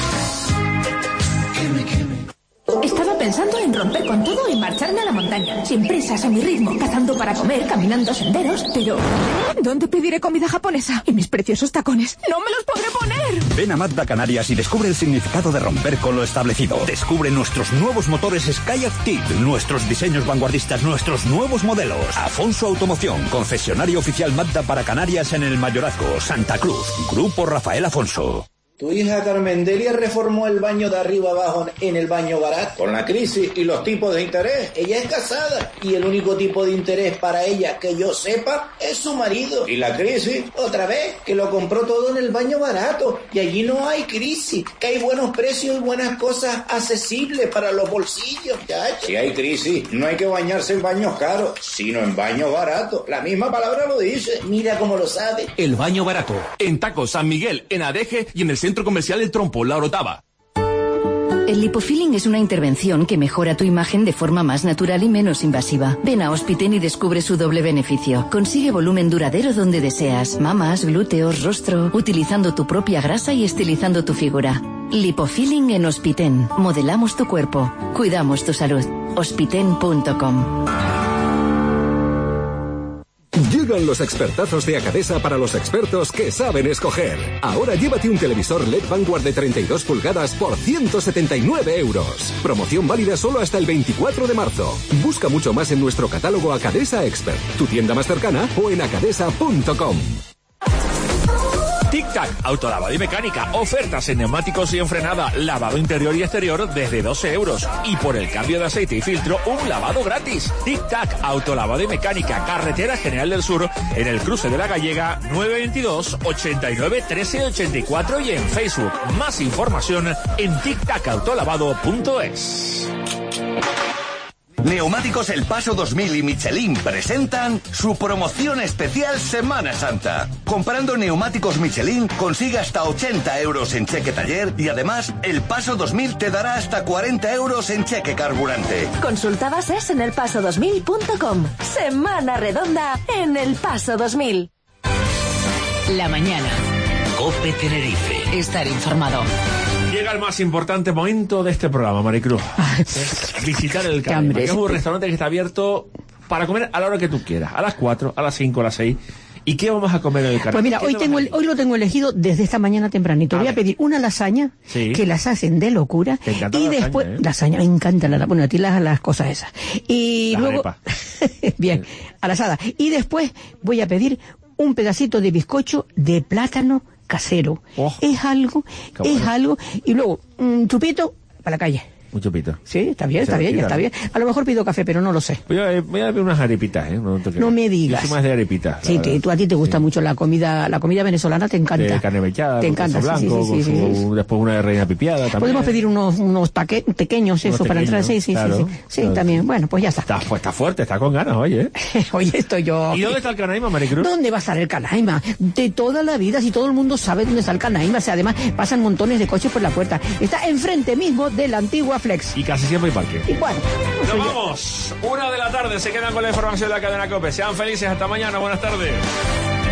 Estaba pensando en romper con todo y marcharme a la montaña, sin prisas, a mi ritmo, cazando para comer, caminando senderos, pero ¿dónde pediré comida japonesa? Y mis preciosos tacones, ¡no me los podré poner! Ven a Mazda Canarias y descubre el significado de romper con lo establecido. Descubre nuestros nuevos motores Sky Active, nuestros diseños vanguardistas, nuestros nuevos modelos. Afonso Automoción, concesionario oficial Mazda para Canarias en el Mayorazgo, Santa Cruz. Grupo Rafael Afonso. Tu hija Carmendelia reformó el baño de arriba abajo en el baño barato. Con la crisis y los tipos de interés, ella es casada y el único tipo de interés para ella que yo sepa es su marido. Y la crisis, otra vez, que lo compró todo en el baño barato y allí no hay crisis, que hay buenos precios y buenas cosas accesibles para los bolsillos. Ya, si hay crisis, no hay que bañarse en baños caros, sino en baños baratos. La misma palabra lo dice, mira cómo lo sabe. El baño barato, en Taco San Miguel, en Adeje y en el Centro Comercial El Trompo, La Orotava. El lipofilling es una intervención que mejora tu imagen de forma más natural y menos invasiva. Ven a Hospiten y descubre su doble beneficio. Consigue volumen duradero donde deseas, mamas, glúteos, rostro, utilizando tu propia grasa y estilizando tu figura. Lipofilling en Hospiten. Modelamos tu cuerpo. Cuidamos tu salud. Hospiten.com. Llegan los expertazos de Acadesa para los expertos que saben escoger. Ahora llévate un televisor LED Vanguard de 32 pulgadas por 179 euros. Promoción válida solo hasta el 24 de marzo. Busca mucho más en nuestro catálogo Acadesa Expert, tu tienda más cercana o en acadesa.com. Tic Tac, autolavado y mecánica, ofertas en neumáticos y en frenada, lavado interior y exterior desde 12 euros. Y por el cambio de aceite y filtro, un lavado gratis. Tic Tac, autolavado y mecánica, Carretera General del Sur, en el cruce de la Gallega, 922 89 13 84 y en Facebook. Más información en tictacautolavado.es. Neumáticos El Paso 2000 y Michelin presentan su promoción especial Semana Santa. Comprando neumáticos Michelin consigue hasta 80 euros en cheque taller y además El Paso 2000 te dará hasta 40 euros en cheque carburante. Consulta bases en elpaso2000.com. Semana redonda en El Paso 2000. La mañana. COPE Tenerife. Estar informado. Llega el más importante momento de este programa, Maricruz. Visitar el Canaima, que es un restaurante que está abierto para comer a la hora que tú quieras. A las 4, a las 5, a las 6. ¿Y qué vamos a comer en el Canaima? Pues mira, hoy lo tengo elegido desde esta mañana tempranito. Voy a pedir una lasaña, que las hacen de locura. Te encanta y la después, lasaña, ¿eh? lasaña, me encanta bueno, a ti las cosas esas. Y las luego, bien, a la asada. Y después voy a pedir un pedacito de bizcocho de plátano casero. Es algo. Y luego, un chupito para la calle. Un chupito. Sí, está bien. A lo mejor pido café, pero no lo sé. Voy a ver unas arepitas, ¿eh? No me digas. Yo soy más de arepitas. Sí, a ti te gusta mucho la comida venezolana, te encanta. De carne mechada, te encanta, blanco, sí. Después una de reina pipiada también. Podemos pedir unos pequeños, eso, para entrar. Sí, claro. También. Bueno, pues ya está. Está fuerte, está con ganas, oye. Oye, estoy yo. ¿Y dónde está el Canaima, Maricruz? ¿Dónde va a estar el Canaima? De toda la vida, si todo el mundo sabe dónde está el Canaima. O sea, además, pasan montones de coches por la puerta. Está enfrente mismo de la antigua Flex. Y casi siempre hay parque. Y bueno, nos vamos. 1 de la tarde, se quedan con la información de la cadena COPE. Sean felices, hasta mañana, buenas tardes.